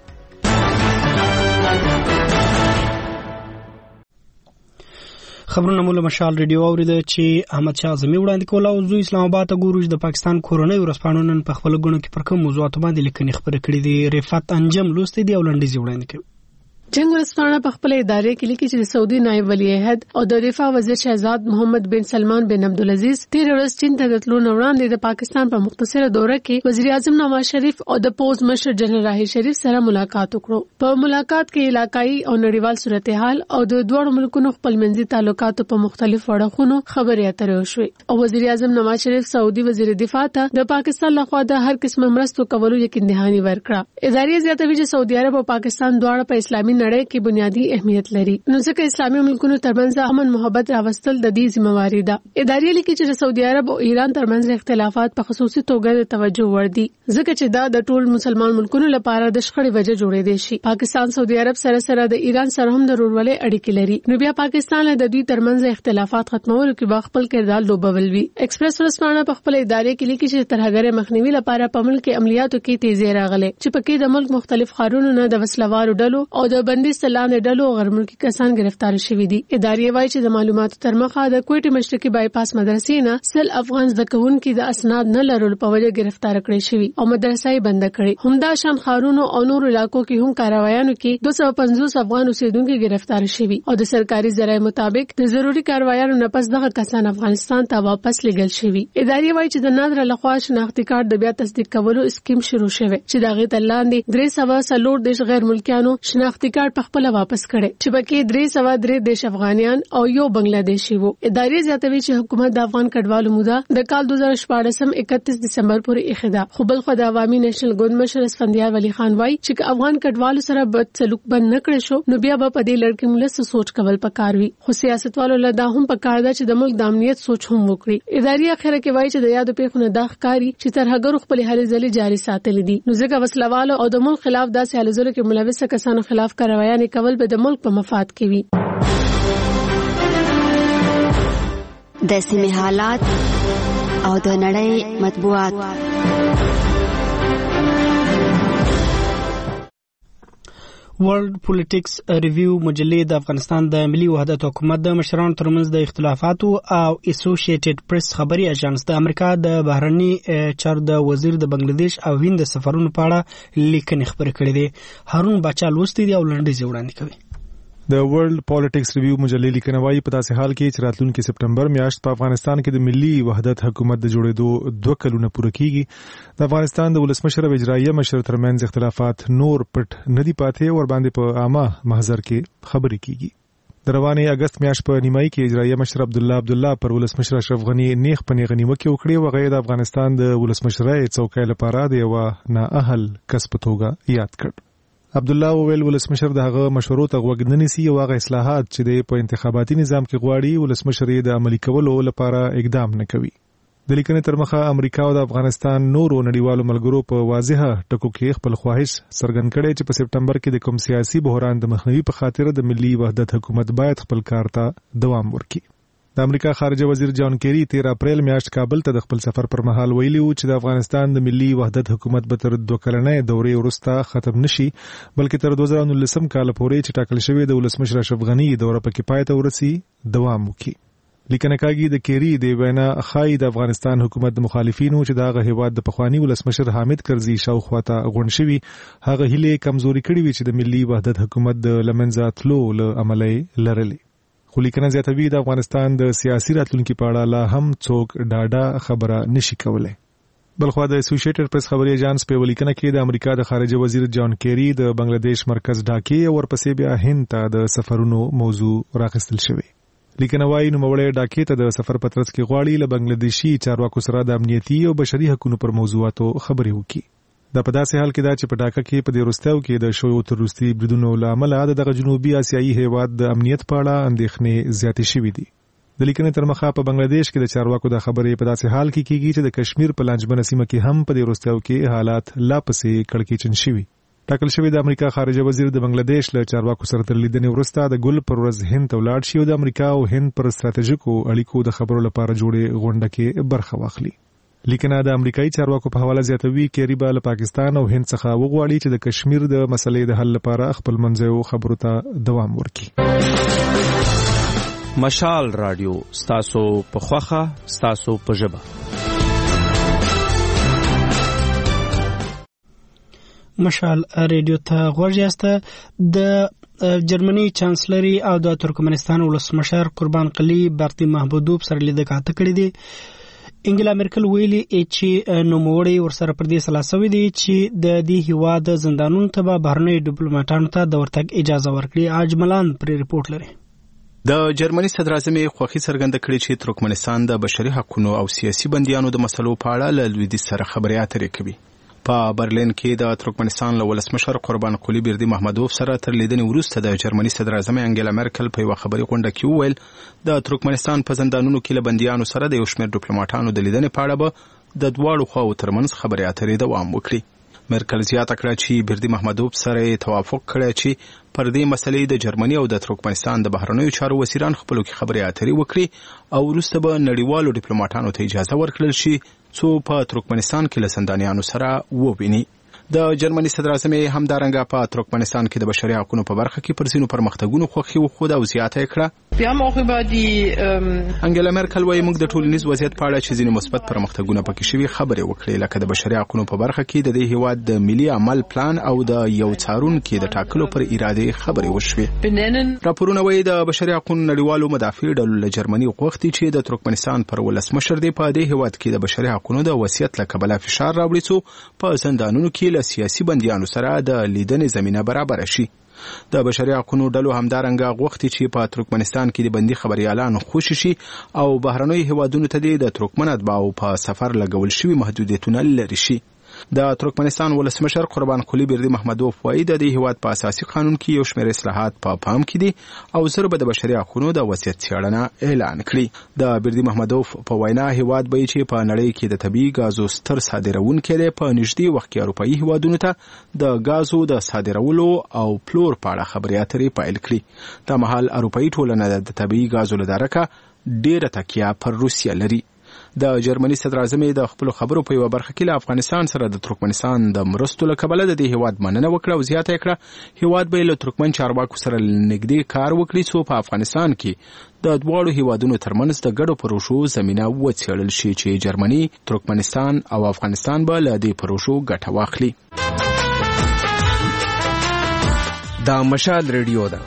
خبرونه مو له مشال ریډیو اوریدل چې احمد شاه اعظمي وړاندې کول او زوی اسلام آباد ته ګورو چې د پاکستان کورونی ورسپانو نن په خپل غونډه کې پر کوم موضوعات باندې لیکنې خبرې کړې دي. رفعت انجم لوستي دی او لنډیز وړاندې کوي. جنگ ورسپانه په خپل ادارې کې لیکي چې سعودي نائب ولی عہد او د دفاع وزیر شهزاد محمد بن سلمان بن عبدالعزيز 13 ورځې چین ته تلو وړاندې د پاکستان په مختصره دوره کې وزیر اعظم نواز شریف او د پوز مشر جنرال راحیل شریف سره ملاقات وکړو. په ملاقات کې علاقائی او نړیوال صورتحال او د دوه ملکونو خپلمنځي تعلقاتو په مختلفو اړخونو خبرې اترې وشوې او وزیر اعظم نواز شریف سعودي وزیر دفاع ته د پاکستان لخوا د هر قسمه مرستو کولو یقین دهاني ورکړه. ادارې زیاتوي چې سعودي عرب او پاکستان دواړه په اسلامي نړۍ کې بنیادی اهمیت لري، نو ځکه اسلامي ملکونو ترمنځ امن محبت راوستل د دې ذمہواری ده. ادارې لیکي چې سعودي عرب او ایران ترمنځ اختلافات په خصوصي توګه د توجه وړ دي ځکه چې دا د ټول مسلمان ملکونو لپاره د شخړې وجه جوړېدای شي. پاکستان سعودي عرب سره د ایران سره هم د ورورولۍ اړیکې لري، نو بیا پاکستان له دوی ترمنځ اختلافات ختمولو کې خپل کردار لوبول وي. ایکسپریس ورسپانه په خپل ادارې کې لیکي چې ترهګرۍ مخنیوي لپاره په ملک عملیاتو کې تیزی راغله چې پکې د ملک مختلف ښارونو نه د وسلوالو ډلو او د بندیز لاندې ډلو غیر ملکي کسان گرفتار شوي دي. ادارې وایي چې د معلوماتو تر مخه د کوټې مشرقي بایپاس مدرسې نه 100 افغان زده کوونکي د اسناد نه لرلو په وجه گرفتار کړي شوي او مدرسې بند کړي. همدا شان خارونو او نور علاقو کې هم کاروایانو کې 250 افغان اوسیدونکو گرفتار شوي او د سرکاري ذرایع مطابق د ضروري کاروایانو نه پس دغه کسان افغانستان ته واپس لګل شوي. ادارې وایي چې د نادر لخوا شناختی کارت د بیا تصدیق کولو اسکیم شروع شوی چې د هغې تر لاندې 340 غیر ملکیانو شناختی کارت په خپله واپس کړي چې پکې 303 افغانیان او یو بنگلادیشي وو. ادارې زیاتوي چې حکومت د افغان کډوالو موده د کال 2014 31 دسمبر پورې ایښې ده. خو بل خو د عوامي نېشنل ګوند مشر اسفندیار ولی خان وایي چې افغان کډوالو سره بد سلوک بند نه کړی شو نو بیا به په دې لړ کې ملت سوچ کول پکار وي. خو سیاستوالو له دا هم پکار ده چې د ملک د امنیت سوچ هم وکړي. ادارې اخره کې وایي چې د یادو پیښو نه دا ښکاري چې ترهګرو خپل هلې ځلې جاري ساتلې دي. نو ځکه وسلوالو او د ملک خلاف داسې هلې ځلو کې ملوث کسانو خلاف کاروایانې کول به د ملک په مفاد کې وي. د سیمې حالات او د نړۍ مطبوعات. ورلد پولیټکس ریویو مجلې د افغانستان د ملي وحدت حکومت د مشرانو ترمنځ د اختلافاتو او اسوسییټډ پریس خبري اژانس د امریکا د بهرني چارو د وزیر د بنگلاديش او هند د سفرونو په اړه لیکنې خبرې کړې دي. هارون باچا لوستي دی او لنډیز وړاندې کوي. د ورلد پالیټکس ریویو مجلې لیکنه وايي په داسې حال کې چې راتلونکي سپټمبر میاشت په افغانستان کې د ملي وحدت حکومت د جوړېدو 2 کلونه پوره کیږي. د افغانستان د ولسمشر او اجراییه مشر ترمنځ اختلافات نور پټ ندي پاتې ور باندې په عامه محضر کې خبرې کیږي. د روانې اگست میاشت په نیمایي کې اجراییه مشر عبدالله پر ولسمشر اشرف غنی نیغ په نیغه نیوکه وکړې او هغه د افغانستان د ولسمشرۍ څوکۍ لپاره د یو نااهل کس په توګه یاد کړ. عبدالله وویل ولسمشر د هغه مشورو ته غوږ نه نیسي او هغه اصلاحات چې د په انتخاباتي نظام کې غواړي ولسمشر یې د عملي کولو لپاره اقدام نه کوي. د لیکنې تر مخه امریکا او د افغانستان نورو نړیوالو ملګرو په واضحه ټکو کې خپل خواهش څرګند کړی چې په سپټمبر کې د کوم سیاسي بحران د مخنیوي په خاطر د ملي وحدت حکومت باید خپل کار ته دوام ورکړي. د امریکا خارجه وزیر جان کیری 13 اپریل میاشت کابل ته د خپل سفر پر مهال ویلي و چې د افغانستان د ملي وحدت حکومت به تر 2 کلنې دورې وروسته ختم نشي بلکې تر 2019 کال پورې چې ټاکل شوی د ولسمشر اشرف غنی دوره پکې پای ته ورسي دوام وکړي. لیکنه کاږي د کیری د وینا خای د افغانستان حکومت د مخالفینو چې دغه هیواد د پخوانی ولسمشر حامد کرزي شاوخواته غونډ شوی هغه هیله کمزوري کړی وي چې د ملي وحدت حکومت د لمنځه تلو له عملي لرلې. خو لیکنه زیاتوي د افغانستان د سیاسي راتلونکو په اړه لا هم څوک ډاډه خبره نشي کولای. بلخو د اسوسییټډ پریس خبري اژانس په لیکنه کې د امریکا د خارجه وزیر جان کیری د بنگلاديش مرکز ډاکې او ورپسې بیا هند ته د سفرونو موضوع راخستل شوی. لیکنه وايي نو مولې ډاکې ته د سفر پترت کې غواړي له بنگلاديشي چارواکو سره د امنیتي او بشري حقوقو پر موضوعاتو خبرې وکړي. دا په داسې حال کې دا چې په ډاکا کې په دې وروستیو کې د شویو تروریستي بریدونو له امله دغه جنوبي آسیایي هیواد د امنیت په اړه اندېښنې زیاتې شوې دي. د لیکنې تر مخه په بنگلاديش کې د چارواکو د خبرې په داسې حال کې کیږي چې د کشمیر په لانجمنه سیمه کې هم په دې وروستیو کې حالات لا پسې کړکېچن شوي. ټاکل شوی د امریکا خارجه وزیر د بنگلاديش له چارواکو سره تر لیدنې وروسته د ګل پر ورځ هند ته ولاړ شي او د امریکا او هند پر ستراتیژیکو اړیکو د خبرو لپاره جوړې غونډه کې برخه واخلي. لیکنه د امریکایي چارواکو په حواله زیاتوي کېری به له پاکستان او هند څخه وغواړي چې د کشمیر د مسلې د حل لپاره خپل منځیو خبرو ته دوام ورکړي. مشال رادیو ستاسو په خوخه ستاسو په ژبه. مشال رادیو ته غوږ یاست. د جرمني چانسلري او د ترکمنستان ولسمشر قربان قلی برتی محمودوف سره لیدنه کړې دي. انګلا مرکل ویلي چې نوموړی ورسره پر دې سلاسوي دي چې د دې هیواد زندانونو ته به بهرنۍ ډیپلوماټانو ته د ورتګ اجازه ورکړي. اجملان پر ریپورت لري. د جرمني صدر اعظم خوښي څرګنده کړې چې ترکمنستان د بشري حقوقو او سیاسي بنديانو د مسلو په اړه له لویدیځ سره خبرې اترې کوي. په برلین کې د ترکمنستان له ولسمشر قربان قلی بردی محمدوف سره تر لیدنې وروسته د جرمني صدر اعظم انګلا مرکل په یو خبري غونډه کې وویل د ترکمنستان په زندانونو کې له بنديانو سره د یو شمېر ډیپلوماټانو د لیدنې په اړه به د دواړو خواو ترمنځ خبرې اترې دوام وکړي. مرکل زیاته کړه چې بردی محمدوف سره توافق کړی چې پر دې مسلې د جرمني او د ترکمنستان د بهرنیو چارو وزیران خپلو کې خبرې اترې وکړي او وروسته به نړیوالو ډیپلوماټانو ته اجازه ورکړل شي څو په ترکمنستان کې له زندانیانو سره وویني. د جرمني صدر اعظم همدارنګه په ترکمنستان کې د بشري حقوقو په برخه کې پر ځینو پرمختګونو خوښي وښوده او زیاته کړه. انګلا مرکل وايي موږ د ټولنیز وضعیت په اړه چې ځینې مثبت پرمختګونه پکې شوي خبرې وکړې، لکه د بشري حقوقو په برخه کې د دې هیواد د ملي عمل پلان او د یو څارونکي د ټاکلو پر اراده خبرې وشوې. راپورونه وايي د بشري حقوقو نړیوالو مدافع ډلو له جرمني غوښتي چې د ترکمنستان پر ولسمشر دی په دې هیواد کې د بشري حقوقو د وصیت له کبله فشار راوړي څو په زندانونو کې له سیاسي بندیانو سره د لیدنې زمينه برابر شي. د بشري حقوقو ډلو همدارنګه غوښتي چې په ترکمنستان کې د بندي خبريالانو خوشي شي او بهرنوي هیوادونو ته د ترکمن اتباعو په سفر لګول شوی محدودیتونه لري شي. د ترکمنستان ولسمشر قربان قلی بردی محمدوف وايي د دې هیواد په اساسي قانون کې یو شمېر اصلاحات په پام کې دي او زر به د بشري حقوقو د وصیت څېړنه اعلان کړي. د بردی محمدوف په وینا هیواد به چې په نړۍ کې د طبي غازو ستر صادرونکي دی په نږدې وخت کې اروپאי هیوادونو ته د غازو د صادرولو او پلور په اړه خبرې اترې پیل کړي. د مهال اروپאי ټولنه د طبي غازو لدارکه ډېره تکیه پر روسیه لري. د جرمني صدر اعظم د خپل خبرو په یو برخه کې له افغانستان سره د ترکمنستان د مرستو له کبله د دې هیواد مننه وکړه او زیاته کړه هیواد به له ترکمن چارواکو سره نږدې کار وکړي څو په افغانستان کې د دواړو هیوادونو ترمنځ د ګډو پروژو زمينه وڅېړل شي چې جرمني، ترکمنستان او افغانستان به له دې پروژو ګټه واخلي. دا مشال ریډیو ده.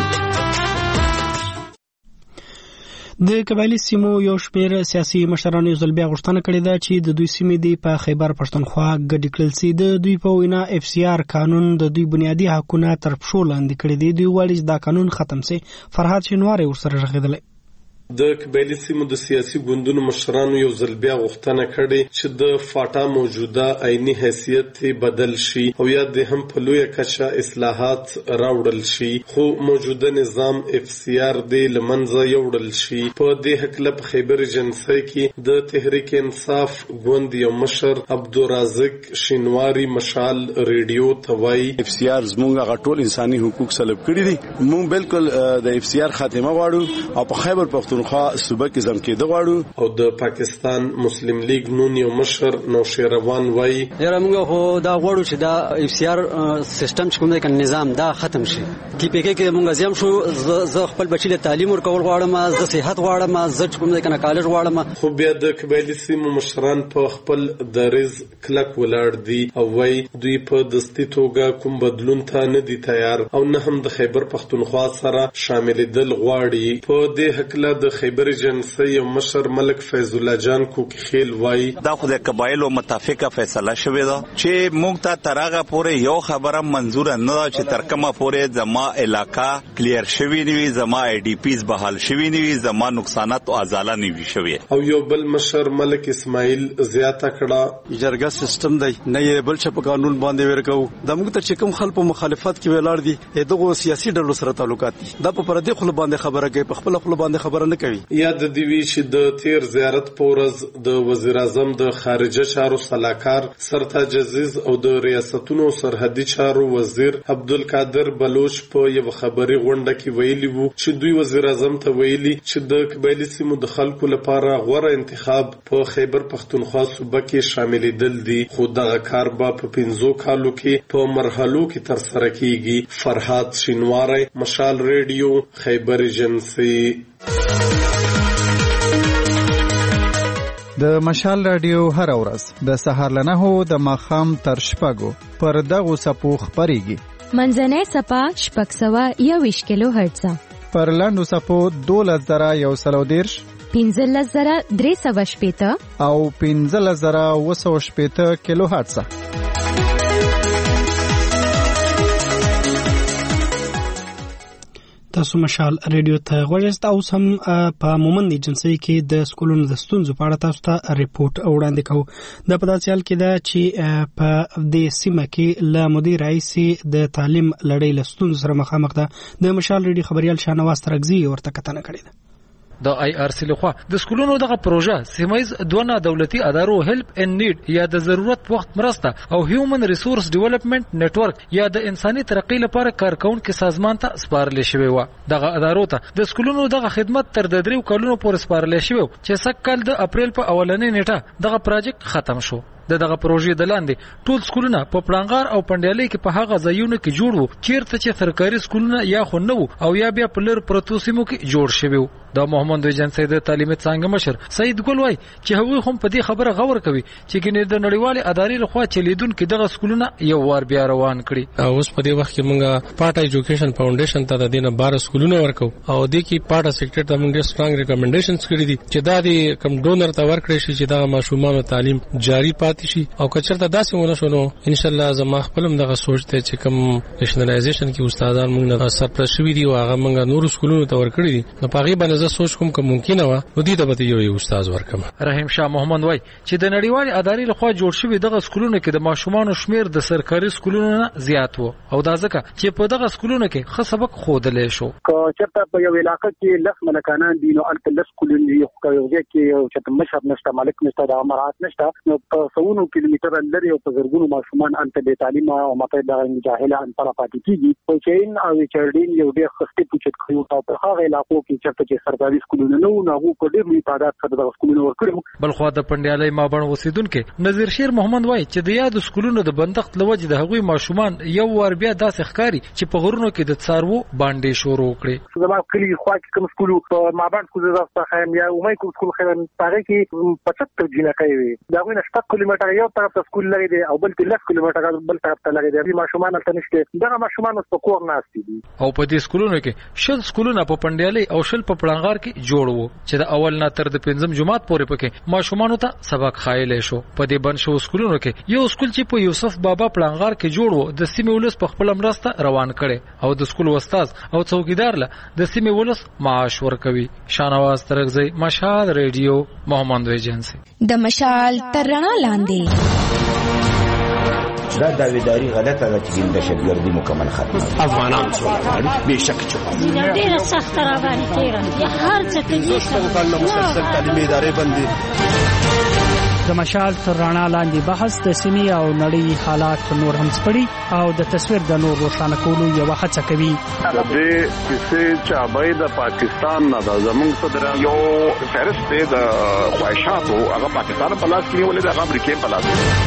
د قبایلی سیمو یو شمېر سیاسي مشرانو یو ځل بیا غوښتنه کړې ده چې د دوی سیمې دی په خیبر پښتونخوا ګډې کړل سي. د دوی په وینا FCR قانون د دوی بنیادی حقونه تر پښو لاندې کړي دي. دوی غواړي چې دا قانون ختم سي. فرهاد شینواری ورسره رغېدلی. د قبایلی سیمو د سیاسي ګوندونو مشرانو یو ځل بیا غوښتنه کړې چې د فاټا موجوده عیني حیثیت بدل شي او یا د هم په لویه کچه اصلاحات راوړل شي، خو موجوده نظام FCR دی لمنځه یوړل شي. په دې هکله په خیبر ایجنسۍ کې د تحریک انصاف ګوند یو مشر عبدالرازق شینواری مشال ریډیو ته وایي FCR زموږ غټول انساني حقوق سلب کړي دي. موږ بالکل د FCR خاتمه غواړو او په خیبر پښتونخوا صوبه کې ځم کېده غواړو. او د پاکستان مسلم لیگ نون یو مشر نوشیروان وایي یاره موږ خو دا غواړو چې دا FCR سیستم چې کوم دی نظام دا ختم شي. TPK کې موږ زم شو زه خپل بچی له تعلیم ورکول غواړم، زه صحت غواړم، زه کوم دی کنه کالج غواړم. خو بیا د قبایلی سیمو مشران په خپل دریز کلک ولاړ دي او وایي دوی په دستي توګه کوم بدلون ته نه دي تیار او نه هم د خیبر پښتونخوا سره شاملېدل غواړي. په دې هکله د خیبر ایجنسۍ یو مشر ملک فیض الله جان کوکخیل وایي دا خو د قبایلو متفقه فیصله شوې ده چې موږ ته تر هغه پورې یو خبره منظور نه ده چې تر کومه پورې زما علاقه کلیر شوی نیوي، زما IDPs بحال شوی نیوي، زما نقصانات او ازاله نیوي شوی. او یو بل مشر ملک اسماعیل زیاته کړه جرګه سیستم دی نه یې بل چې په قانون باندې ورکو د موږ ته چې کوم خلکو مخالفت کې ولاړ دي دغه سیاسي ډلو سره تعلقات دي. دا په پردي خپل باندې خبره کوي، په خپل باندې خبره نه کوي. یا د دیوی چې د تیر زیارت پورز د وزیر اعظم د خارجه چارو صلاحکار سرتاج عزیز او د ریاستونو سرحدي چارو وزیر عبدالقادر بلوچ په یو خبري غونډه کې ویلي وو چې دوی وزیر اعظم ته ویلي چې د قبایلی سیمو د خلکو لپاره غوره انتخاب په خیبر پښتونخوا صوبه کې شاملېدل دي، خو دغه کار به په 15 کالو کې په مرحلو کې ترسره کیږي. فرهاد شینواری مشال ریډیو خیبر ایجنسۍ. د مشال رادیو هر ورځ د سهار له 9 د ماښام تر 6 پر دغه سپو خبريږي. منځنۍ سپا 621 کیلو هرتز، پر لاندو سپو 12130، 15380 او 15280 کیلو هرتز. تاسو مشال ریډیو ته غوښتل اوس هم په مومند ایجنسۍ کې د سکولونو د ستونزو په اړه تاسو ته ریپورت وړاندې کوو. د پداسیال کې دا چې په دې سیمه کې له مدیر رئیس د تعلیم لړۍ له ستونزو سره مخامخ ده. د مشال ریډیو خبريال شاهنواز ترغزي ورته کتنه کړې ده. د IRC لخوا د سکولونو دغه پروژه سیمایز دونه دولتي ادارو هیلپ ان نیډ یا د ضرورت وخت مرسته او هیومن ریسورس ډیولپمنٹ نتورک یا د انساني ترقی لپاره کارکونکو سازمان ته سپارل شوی و. دغه ادارو ته د سکولونو دغه خدمت تر 3 کلونو پورې سپارل شوی چې سکه کال د اپریل په اولنې نیټه دغه پروژه ختم شو. دغه پروژې د لاندې ټول سکولونه په پړانګار او پندیالي کې په هغه ځایونو کې جوړ وو چیرته چې سرکاري سکولونه یا خو نه وو او یا بیا په لر پروتو سیمو کې جوړ شوی وو. دا محمد ایجنسی د تعلیمي څانګې مشر سید ګل وای چې هغوی هم په دې خبره غور کوي چې ګینه د نړیوال ادارې لخوا چلیدونکو دغه سکولونه یو وار بیا روان کړي. اوس په دې وخت کې موږ پاټ ایجوکیشن فاونډیشن ته د دینه 12 سکولونه ورکو او د کی پاټ سیکریټری ته موږ سترنګ ریکمنډیشنز کړی دي چې دا د کم ډونر ته ورکړي شي چې دا ماشومان تعلیم جاری پاتې شي او کچرته داسې ونه شونو ان شاء الله زما خپلم دغه سوچ ته چې کم نېشنلایزیشن کې استادان موږ نه سرپرست شوي دي او هغه موږ نور سکولونو ته ورکړي دي نو په هغه باندې زه سوچ کوم چې ممکن و نو دې ته به یو استاد ورکم. رحیم شاه محمد وای چې د نړیوال ادارې لخوا جوړ شوی دغه سکولونو کې د ماشومان شمیر د سرکاري سکولونو زیات وو او دا ځکه چې په دغه سکولونو کې ښه سبق ښودل شو. که چېرته په یو علاقه کې لس ملکانان دي نو الته لس سکولونه دي خو یو ځای کې یو چې مشهد نشته مالک نشته د امارات نشته نو په سونو کیلومتر لري او په زرګونو ماشومان انته بې تعلیمه او ماته د جاهله ان پر پاتې کیږي او چین او چړډین یو ډېر خسته پوښت کوي او په هغه علاقو کې چې سرکاري سکولونه نو هغه په ډېر لوی تعداد سره د سکولونو ورکړو. بل خو د پندیالي مابڼ اوسیدونکو نذیر شیر محمد وای چې د یاد سکولونو د بندښت لوجه د هغوی ماشومان یو ور بیا داسې ښکاری چې په غرونو کې د څارو باندې شروع کړي. زما کلی خو کې کوم سکول په مابڼ کو زړه خیم یا ومای کو سکول خیم پاره کې 75 جنکې وي دا غوښنه 7 کیلومتر یو طرف ته سکول لري دی او بل 10 کیلومتر بل طرف ته لري دی ماشومان تل نشته دغه ماشومان په کور ناشتي دي او په دې سکولونو کې شل سکولونه په پندیالي او شل په پړانګار کې جوړ وو چې د اول نه تر د پنځم جماعت پورې پکې ماشومان ته سبق خایلې شو. په دې بن شو سکولونو کې یو سکول چې په یوسف بابا پړانګار کې جوړ وو د سیمې ولس په خپل مرسته روان کړي او د سکول استاد او څوکیدار له د سیمې ولس معاش ورکوي. شانواز ترغزی مشال ریډیو محمد ایجنسی د مشال تر رڼا لاندې دا داویداری غلطه ده چې دهشتګردي مکمل ختمه افغانان څو بهشکه چې ډیره سخت را باندې تیره هر څه ته مسلسل تعلیمي ادارې بندي. د مشال تر رڼا لاندې بحث د سیمې او نړۍ حالات نور هم سپړي او د تصویر د نور روښانه کولو یو هڅه کوي. د دې کیسې چې ابای د پاکستان نه د زمونږ صدر یو فهرست دی د خواهشاتو هغه پاکستان په لاس کې ولې د امریکای په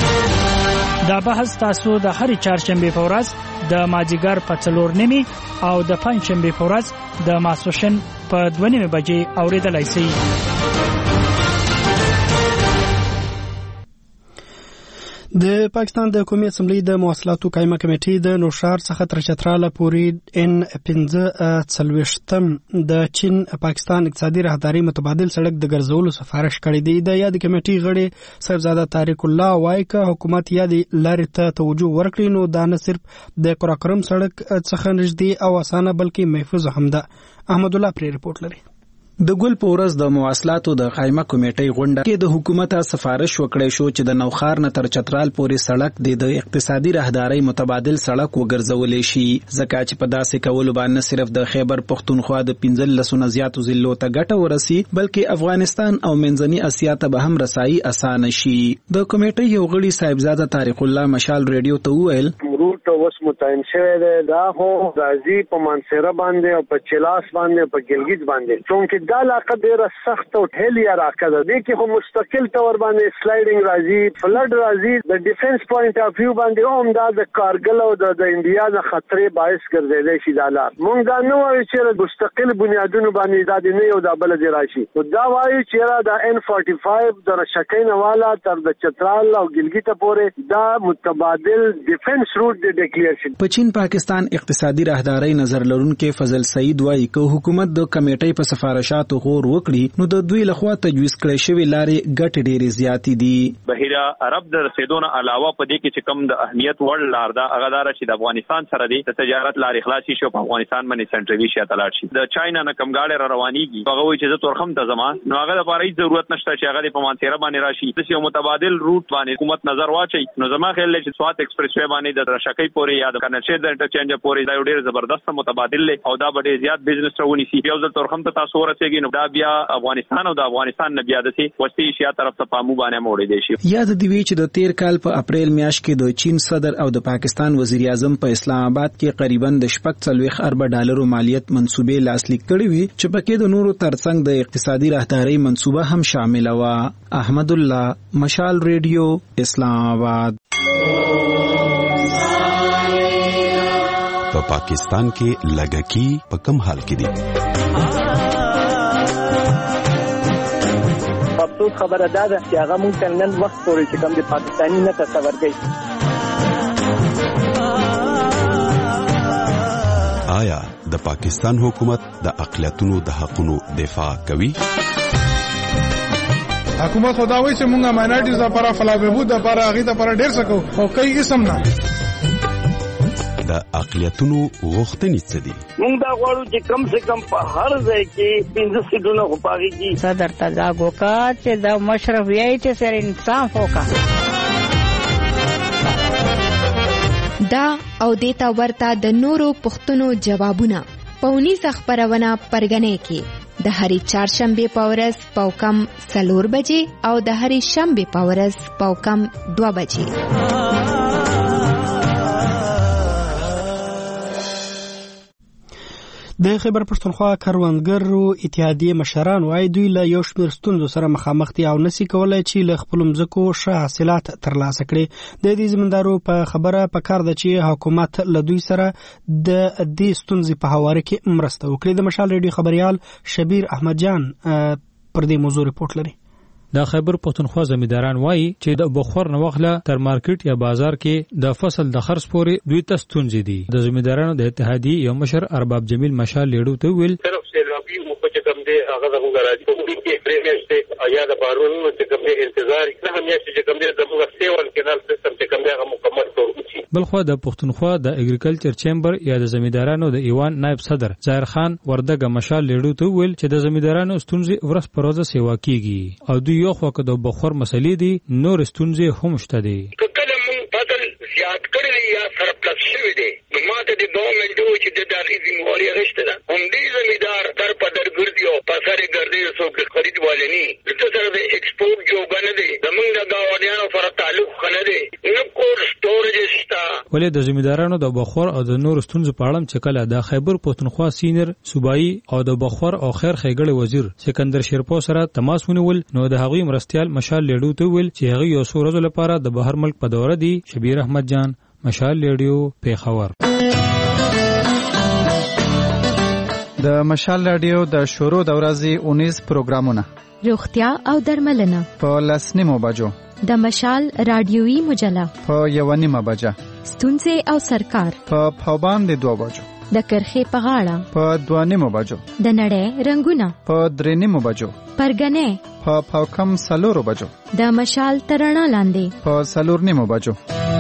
لاس. دا بحث تاسو د هر چهارشنبه په ورځ د مازیګر په 4:30 او د پنځشنبه په ورځ د ماسوشن په 2:30 بجې اوریدلای شئ. د پاکستان د قومي اسمبلی د مواصلاتو قایمه کمیټې د نوشار څخه تر چتراله پورې N15 څلوېښتم د چین پاکستان اقتصادي راهداري متبادل سړک د ګرځولو سفارش کړی دی. د یاد کمیټې غړي صاحبزاده طارق الله وایي چې حکومت یادې لارې ته توجه ورکړي نو دا نه صرف د قراقرم سړک څخه نږدې او اسانه بلکې محفوظ هم ده. احمد الله پری رپورت لري. د ګل په ورځ د مواصلاتو د قایمه کمیټې غونډه کې د حکومت سفارش وکړی شو چې د نوخار نه تر چترال پورې سړک د اقتصادي راهداري متبادل سړک وګرځولې شي ځکه چې په داسې کولو باندې صرف د خیبر پختونخوا د 15 زیاتو ضلعو ته ګټه ورسي بلکې افغانستان او منځني اسیا ته به هم رسایي اسانه شي. د کمیټې یو غړي صاحبزاده طارق الله مشال ریډیو ته وویل روټ اوس متعین شوی دی دا خو راځي په منصره باندې او په چلاس باندې په ګلګیت باندې څنګه دا علاقه ډیره سخت او ټهلي علاقه ده دې کې خو مستقل تور باندې سلایډینګ راځي فلډ راځي د ډیفنس پوینټ اف ویو باندې هم دا د کارګل او د انډیا د خطرې باعث ګرځیدلی شي دا لار مونږ دا نه وایو چې مستقل بنیادونو باندې دا نه یو دا بل دی راشي نو دا وایو چې دا N45 د شکین والا تر د چترال او ګلګیت پورې دا متبادل ډیفنس روټ دی ډیکلیئر شي. په چین پاکستان اقتصادي راهداري نظر لرونکو فضل سعید وایي چې حکومت د کمیټې په سفارشاتو غور وکړي نو د دوی لخوا تجویز کړی شوی لارې ګټې ډېرې زیاتې دي. بحیره عرب د رسیدون علاوه په دې کې چې کم د اهمیت وړ لار ده هغه دار چې د افغانستان سره دی د تجارت لارې خلاصي شو په افغانستان باندې سنټرالي شي تلاړ شي د چاینا نه کم گاډي را روانيږي هغه وایي چې زه تورخم ته زما نو هغه لپاره هیڅ ضرورت نشته چې هغه په مانسيره باندې راشي د یو متبادل روټ باندې حکومت نظر واچي نو زما خیال دی چې سوات ایکسپریس وې باندې د رشکې پورې یا د کنچې د انټرچینج پورې دا ډېر زبردست متبادل او دا ډېر زیات بزنس راونی سی یو ځل تورخم ته تاسو ورته ولګي نو دا بیا افغانستان او د افغانستان نه بیا د وسطي ایشیا طرف ته پامو باندې موړې دي شي. یاد دی وی چې د تیر کال په اپریل میاشت کې د چین صدر او د پاکستان وزیر اعظم په اسلام آباد کې قریبا د $40 ارب مالیت منصوبې لاسلیک کړې وي چې پکې د نورو ترڅنګ د اقتصادي راهداري منصوبه هم شامل و. احمد الله، مشال ریډیو، اسلام آباد. په پاکستان کې لږکی په کم حال کې دي؟ افسوس خبره ده چې هغه مونږ تر نن وخت پورې چې کوم د پاکستاني نه تصور کوي. آیا د پاکستان حکومت د اقلیتونو د حقونو دفاع کوي؟ حکومت خداوي چې مونږه ماینورټیز لپاره فلابهبود لپاره هغه لپاره ډیر څه کوو او کوي اسم نه. د اقلیتونو غوښتنې څه دي؟ مونږ دا غواړو چې کم سے کم په هر ځای کې 15 سیټونه غواړي چې صدر تزاګ وکړي چې دا مشرف یې چې سر انصاف وکړي. دا او دیتا ورته د نورو پښتنو جوابونه پونیز خبرونه پرګنې کې د هری چهارشنبه په ورځ پاوکم 4 بجې او د هری شنبه په ورځ پاوکم 2 بجې. د خیبر پښتونخوا کروندګرو اتحادیې مشران وايي دوی له یو شمېر ستونزو سره مخامخ دي او نشي کولای چې له خپل مځکو ښه حاصلات ترلاسه کړي. د دې زمیندارو په خبره پکار ده چې حکومت له دوی سره د دې ستونزې په هواره کې مرسته وکړي. د مشال ریډیو خبريال شبیر احمد جان پر دې موضوع رپورټ لري. د خیبر پښتونخوا زمینداران وایي چې د بخور نه وغله تر مارکیټ یا بازار کې د فصل د خرڅ پورې دوی ته ستونزې دي. د زمیندارانو د اتحادیې یو مشر ارباب جمیل مشال لیډو ته ویل طرف سے لابي او په کوم دي هغه د غراجي په دې کې پریمشته یا د بارونو چې کوم دي انتظار نه هم یې چې کوم دي د موږ سیول کینال سیستم چې کوم دي هغه مکمل تور وشي. بلخو د پښتونخوا د اګریکلچر چیمبر یا د زمیندارانو د ایوان نائب صدر ظاهر خان وردګ مشال لیډو ته ویل چې د زمیندارانو ستونزې ورځ پر ورځ سیوا کیږي او دوی یو خو د بخور مسلې دي نور ستونزې هم شته دي. کله مونږ فصل زیات کړی یا سرپلس شوی دی نو ماته د ګورنمنت و چې د داخلي ذمہواری غشته ده هم دې زمیدار تر په درګردي او پاسره ګرځي څوک خرید والني د سره د ایکسپورټ جو غنه دي زمونږ د گاونډیانو سره تعلق خنه دي نو کور سټورج شته. ولې د زمیدارانو د بخور او د نور ستونزو په اړه چې کله د خیبر پښتونخوا سینیئر صوبایي او د بخور او خیر خیګړې وزیر سکندر شیرپو سره تماس ونیول نو د هغوی مرستيال مشال لیډو ته ویل چې هغه یو څو ورځې لپاره د بهر ملک په دوره دي. شبیر احمد جان، مشال لیډیو، پیښور. د مشال رادیو د شروع د ورځې 19 پروګرامونه روغتیا او درملنه په 10 بجو، د مشال رادیوي مجله په 1 بجه، ستونزې او سرکار په پاوبند 2 بجو، د کرخې په غاړه په 2 بجو، د نړۍ رنگونه په 3 بجو، پرګنې په پاوکم 4 بجو، د مشال ترڼا لاندې په 4 بجو.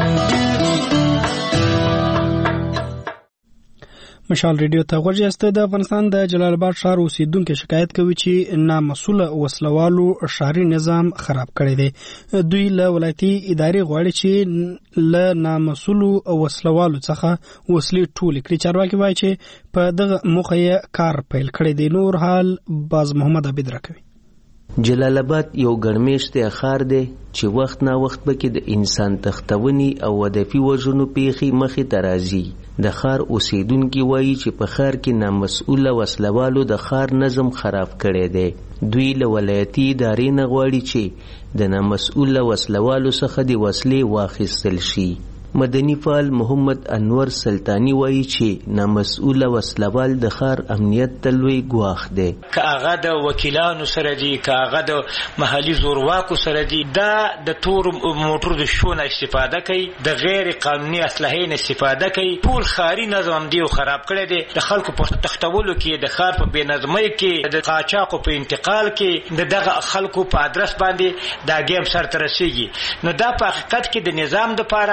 مشال ریډیو ته غوږ یاست. د افغانستان د جلال آباد ښار اوسیدونکو شکایت کوي چې نامسؤل وسلوالو ښاري نظام خراب کړی دی. دوی له ولایتي ادارې غواړي چې له نامسؤل وسلوالو څخه وسلې ټولې کړي. چارواکي وایي چې په دغه موخه یې کار پیل کړی دی. نور حال باز محمد عبید راکوي. جلال آباد یو ګرمېشته ښار دی چې وخت نا وخت پکې د انسان تختونی او هدفي وژنو پیښې مخې ته راځي. د ښار اوسیدونکي وایي چې په ښار کې نامسؤله وسلوالو د ښار نظم خراب کړی دی. دوی له ولایتي ادارې نه غواړي چې د نامسؤله وسلوالو څخه د وسلې واخیستل شي. مدني فعال محمد انور سلطانی وایي چې نامسؤله وسلوال د ښار امنیت ته لوی ګواښ دی. که هغه د وکیلانو سره دي، که هغه د محلي زورواکو سره دي، دا د تور موټر د شو نه استفاده کوي، د غیر قانوني اسلحې نه استفاده کوي. ټول ښاري نظم دی خراب کړی دی. د خلکو په تختولو کې، د ښار په بېنظمۍ کې، د قاچاقو په انتقال کې، د دغه خلکو په ادرس باندې دا ګیم سرته رسیږي. نو دا په حقیقت کې د نظام دپاره یوه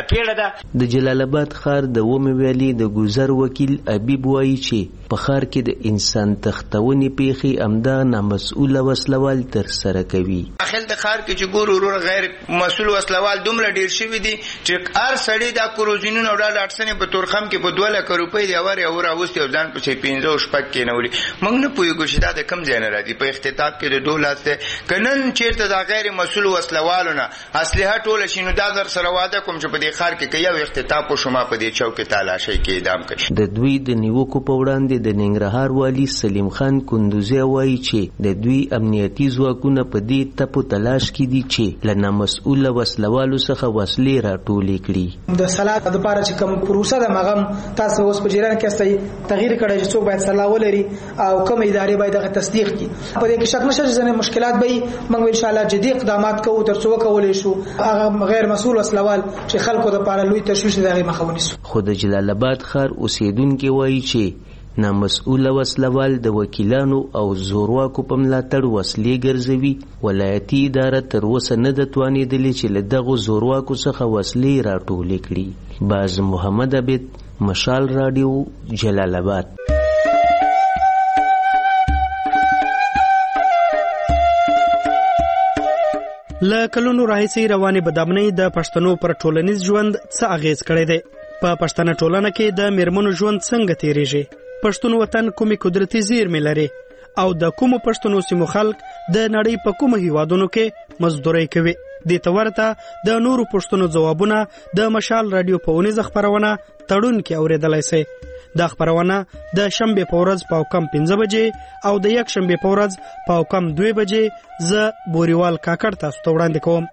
پیړه ده. د جلال آباد ښار د ومه ویلي د ګذر وکیل ابيب وایي چې په ښار کې د انسان تختونې پیښې امدا نامسؤله وسلوال تر سره کوي. داخل د ښار کې چې ګور ورور غیر مسؤل وسلوال دومره ډیر شوي دي چې هر سړی دا کروزینونه او ډال اټسنې په تورخم کې په 2 لک روپۍ دی اور او راوستي او ځان په 15 شپږ کې نولي. موږ نه پوهیږو چې دا د کم ځای نه راځي. په اختطاف کې د 2 لاس کنن چیرته دا غیر مسؤل وسلوالونه اسلحه ټوله شینو دا در سره واده کوم چې په دې ښار کې یو اختطاف او شما په دې چوک تلاشي کې اعدام کړي. د دوی د نیوکو په وړاندې د ننګرهار والی سلیم خان کندوزی وایي چې د دوی امنیتي ځواکونه په دې تپو تلاش کې دي چې له نامسؤله وسلوالو څخه وسلې راټولې کړي. د صلاح د لپاره چې کوم پروسه د مغم تاسو اوس په جریان کې استای تغییر کړی چې څوک باید صلاح ولري او کوم ادارې باید هغه تصدیق کړي. په دې کې شک نشته چې مشکلات به موږ ان شاء الله جدي اقدامات کوو تر څو کولای شو هغه غیر مسؤل وسلوال چې خلکو د لپاره لوی تشویش دغه مخه ونیسو. خو د جلال آباد ښار اوسیدونکو وایي چې نامسؤله وسلوال د وکیلانو او زورواکو په ملاتړ وسلې ګرځوي. ولایتي اداره تر اوسه نه ده توانېدلې چې له دغو زورواکو څخه وسلې راټولې کړي. باز محمد عبید، مشال راډیو، جلال آباد. له کلونو راهیسې روانې بدامنۍ د پښتنو پر ټولنیز ژوند څه اغیز کړی دی؟ په پښتنه ټولنه کې د میرمنو ژوند څنګه تیریږي؟ پښتون وطن کومې قدرتي زیرمې لري او د کومو پښتنو سیمو خلک د نړۍ په کومو هیوادونو کې مزدوري کوي؟ دې ته ورته د نورو پښتنو ځوابونه د مشال راډیو په اونیزه خپرونه تړون کې اوریدلای شئ. دا خپرونه د شنبه په ورځ په کم 15 بجې او د یک شنبه په ورځ په کم 2 بجې ز بوریوال کاکړ تاسو ته وړاندې کوم.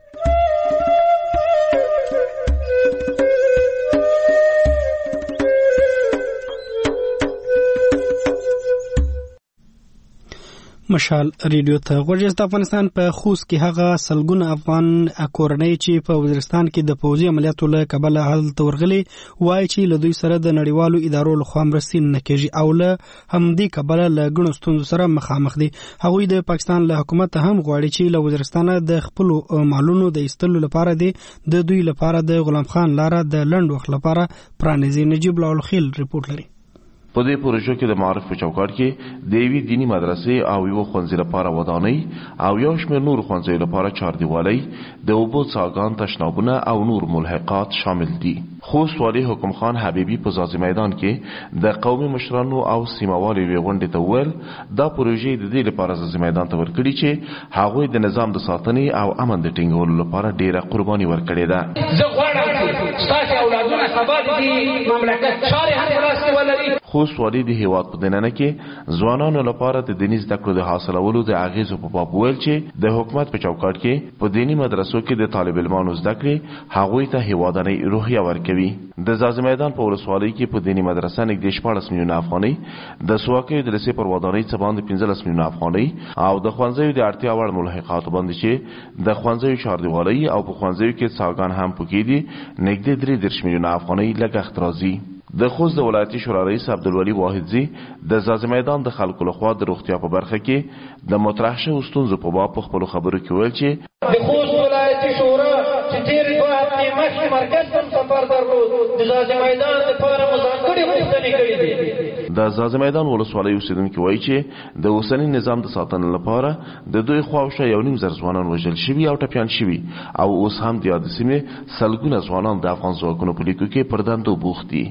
مشال ریډیو ته غوږ د افغانستان په خوست کې هغه سلګونه افغان کورنۍ چې په وزیرستان کې د پوځي عملیاتو له کبله هلته ورغلي وایي چې له دوی سره د نړیوالو ادارو لخوا مرستې نه کېږي او له همدې کبله له ګڼو ستونزو سره مخامخ دي. هغوی د پاکستان له حکومت هم غواړي چې له وزیرستانه د خپلو مالونو د ایستلو لپاره د دوی لپاره د غلام خان لاره د لنډ وخت لپاره پرانیزي. نجیب الخیل ریپورت لري. په دې پروژه کې د معارف په چوکاټ کې د یوې دینی مدرسې او یو ښوونځي لپاره ودانۍ او یو شمېر نور ښوونځیو لپاره چاردیوالۍ، د اوبو څاګان، تشنابونه او نور ملحقات شامل دي. خوست والي حکم خان حبیبي په ځاځي میدان کې د قومي مشرانو او سیموالو یوې غونډې ته وویل دا پروژې د دې لپاره ځاځي میدان ته ورکړي چې هغوی د نظام د ساتنې او امن د ټینګولو لپاره ډېره قرباني ورکړې ده. زه غواړم چې ستاسو اولادونه سبا د مملکت چارې هم وراسته ولري. خوست والي د هیواد په دننه کې ځوانانو لپاره د دیني زده کړو د حاصلولو د اغیزو په باب ویل چې د حکومت په چوکاټ کې په دیني مدرسو کې د طالب علمانو زده کړې هغوی ته هیوادنۍ روحیه ورکوي. د ځاځي میدان په ولسوالۍ کې په دیني مدرسه نږدې 14 میلیونه افغانۍ، د سواکیو د لسې پر ودانۍ څه باندې 15 میلیونه افغانۍ او د ښوونځیو د اړتیا وړ ملحقاتو باندې چې د ښوونځیو چاردیوالۍ او په ښوونځیو کې څاګان هم پکې دي نږدې 30 میلیونه افغانۍ لګښت راځي. د خوست د ولایتي شورا رئیس عبدالولي واحدزي د ځاځي میدان د خلکو لخوا د روغتیا په برخه کې د مطرح شویو ستونزو په باب په خپلو خبرو کې ویل چې د خوست ولایتي شورا چې تېرې 2 هفتې مخکې مرکز ته سفر درلود د ځاځي میدان دپاره مو ځانګړې غوښتنې کړې دي. د ځاځي میدان ولسوالۍ اوسېدونکي وایي چې د اوسني نظام د ساتنې لپاره د دوی خواوشا 1.5 زره ځوانان وژل شوي او ټپیان شوي او اوس هم د یادې سیمې سلګونه ځوانان د افغان ځواکونو په لیکو کې پر دندو بوخت دي.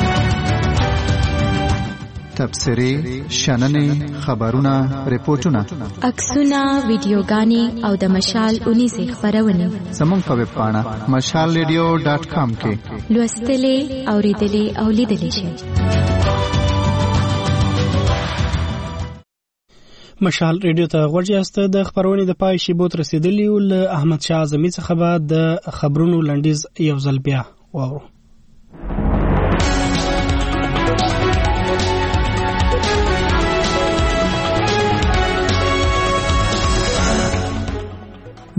تبصرې، شننې، خبرونه، ریپورتونه، عکسونه، ویډیوګانې او د مشال اونیزه خبرونه زموږ په ویب پاڼه mashalradio.com کې لوستلې، اوریدلې او لیدلې شئ. مشال ریډیو ته غوږ یاست. د خبرونې د پای شیبو تر رسیدلی ول احمد شاه اعظمي څخه به د خبرونو لنډیز یو ځل بیا واورو.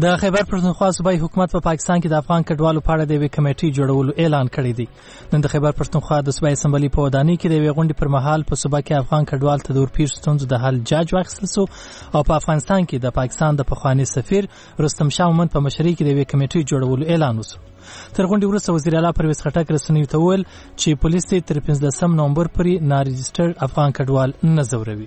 د خیبر پښتونخوا صوبایي حکومت په پاکستان کې د افغان کډوالو په اړه د یوې کمیټې جوړولو اعلان کړی دی. نن د خیبر پښتونخوا د صوبایي اسمبلی په ودانۍ کې د یوې غونډې پر مهال په صوبه کې افغان کډوال ته د ورپېښو ستونزو د حل جاج واخیستل سو او په افغانستان کې د پاکستان د پخواني سفیر رستم شاه مومند په مشرۍ کې د یوې کمیټې جوړولو اعلان وسو. تر غونډې وروسته وزیر اعلی پرویز خټک رسنیو ته وویل چې پولیس تر 15 نومبر پورې نارجسټرډ افغان کډوال نه ځوروي.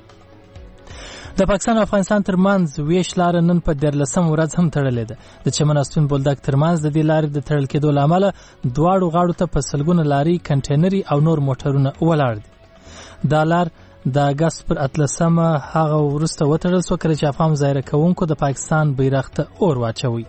د پاکستان او افغانستان ترمنځ ویش لاره نن په 14 ورځ هم تړلې ده. د چمن او سپین بولدک ترمنځ د دې لارې د تړل کېدو له امله دواړو غاړو ته په سلګونه لارې کنټینري او نور موټرونه ولاړ دي. دا لار د اګست پر 18 هغه وروسته وتړل سو کله چې افغان مظاهره کوونکو د پاکستان بیرغ ته اور واچوي.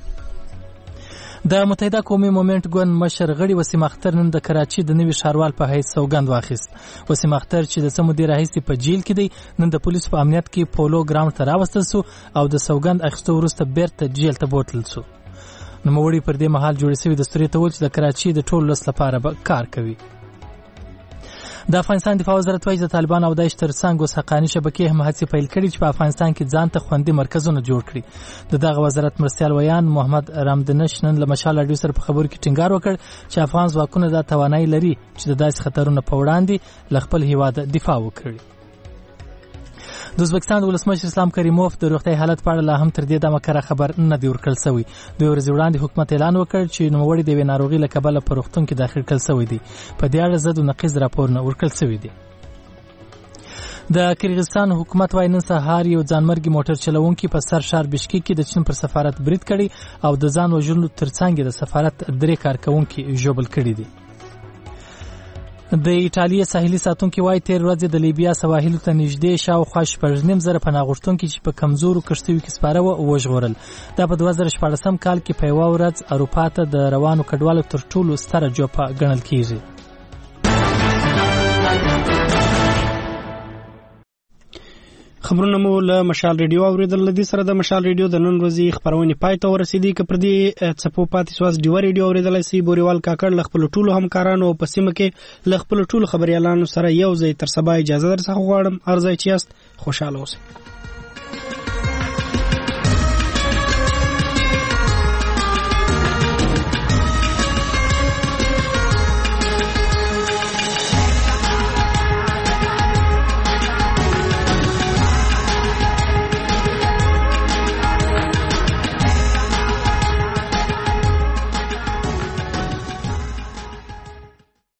د متحده قومي مومنټ ګوند مشر غړي وسیم اختر نن د کراچي د نوي ښاروال په حیث سوګند واخیست. وسیم اختر چې د څه مودې راهیسې په جیل کې دی نن د پولیسو په امنیت کې پولو ګراوند ته راوستل سو او د سوګند اخیستو وروسته بیرته جیل ته بوتل سو. نوموړي پر دې مهال جوړې شوې دستوري ته وویل چې د کراچي د ټول ولس لپاره به کار کوي. د افغانستان دفاع وزارت وايي د طالبان او داعش ترڅنګ اوس حقاني شبکې هم هڅې پیل کړي چې په افغانستان کې ځان ته خوندي مرکزونه جوړ کړي. د دغه وزارت مرستیال ویان محمد رامدنش نن له مشال راډیو سره په خبرو کې ټینګار وکړ چې افغان ځواکونه دا توانایي لري چې د داسې خطرونو په وړاندې له خپل هیواد دفاع وکړي. د ازبکستان د ولسمشر اسلام کریموف د روغتیايي حالت په اړه لا هم تر دې دمه کره خبر نه دی ورکړل شوی. دوی ورځې وړاندې حکومت اعلان وکړ چې نوموړي د یوې ناروغۍ له کبله په روغتون کې داخل کړل شوی دی. په دې اړه ضد و نقیض راپورونه ورکړل شوي دي. د کرغیزستان حکومت وايي نن سهار یو ځانمرګي موټر چلوونکي په سر شهر بشکیک کې د چین پر سفارت برید کړی او د ځان وژلو ترڅنګ د سفارت 3 کارکونکي ژوبل کړي دي. د ایټالیا ساحلي ساتونکي وايي تیر ورځ د لیبیا سواحلو ته نږدې شاوخوا 9.5 پناه غوښتونکي چې په کمزورو کښتیو کې سپاره وژغورل. دا په 2014 کال کې په یوه ورځ اروپا ته د روانو کډوالو تر ټولو ستره جوپه ګڼل کیږي. خبرونه مو له مشال ریډیو اوریدل. لدی سره د مشال ریډیو د نن ورځې خبرونه پای ته ورسېدي. که پر دې څپو پاتې سواس ډیو ریډیو اوریدلای سي. بوریوال کاکړ له خپل ټولو همکارانو په سیمه کې له خپل ټولو خبريالانو سره یو ځای تر سبا اجازه درڅخه غواړم. هر ځای چې یاست خوشاله اوسئ.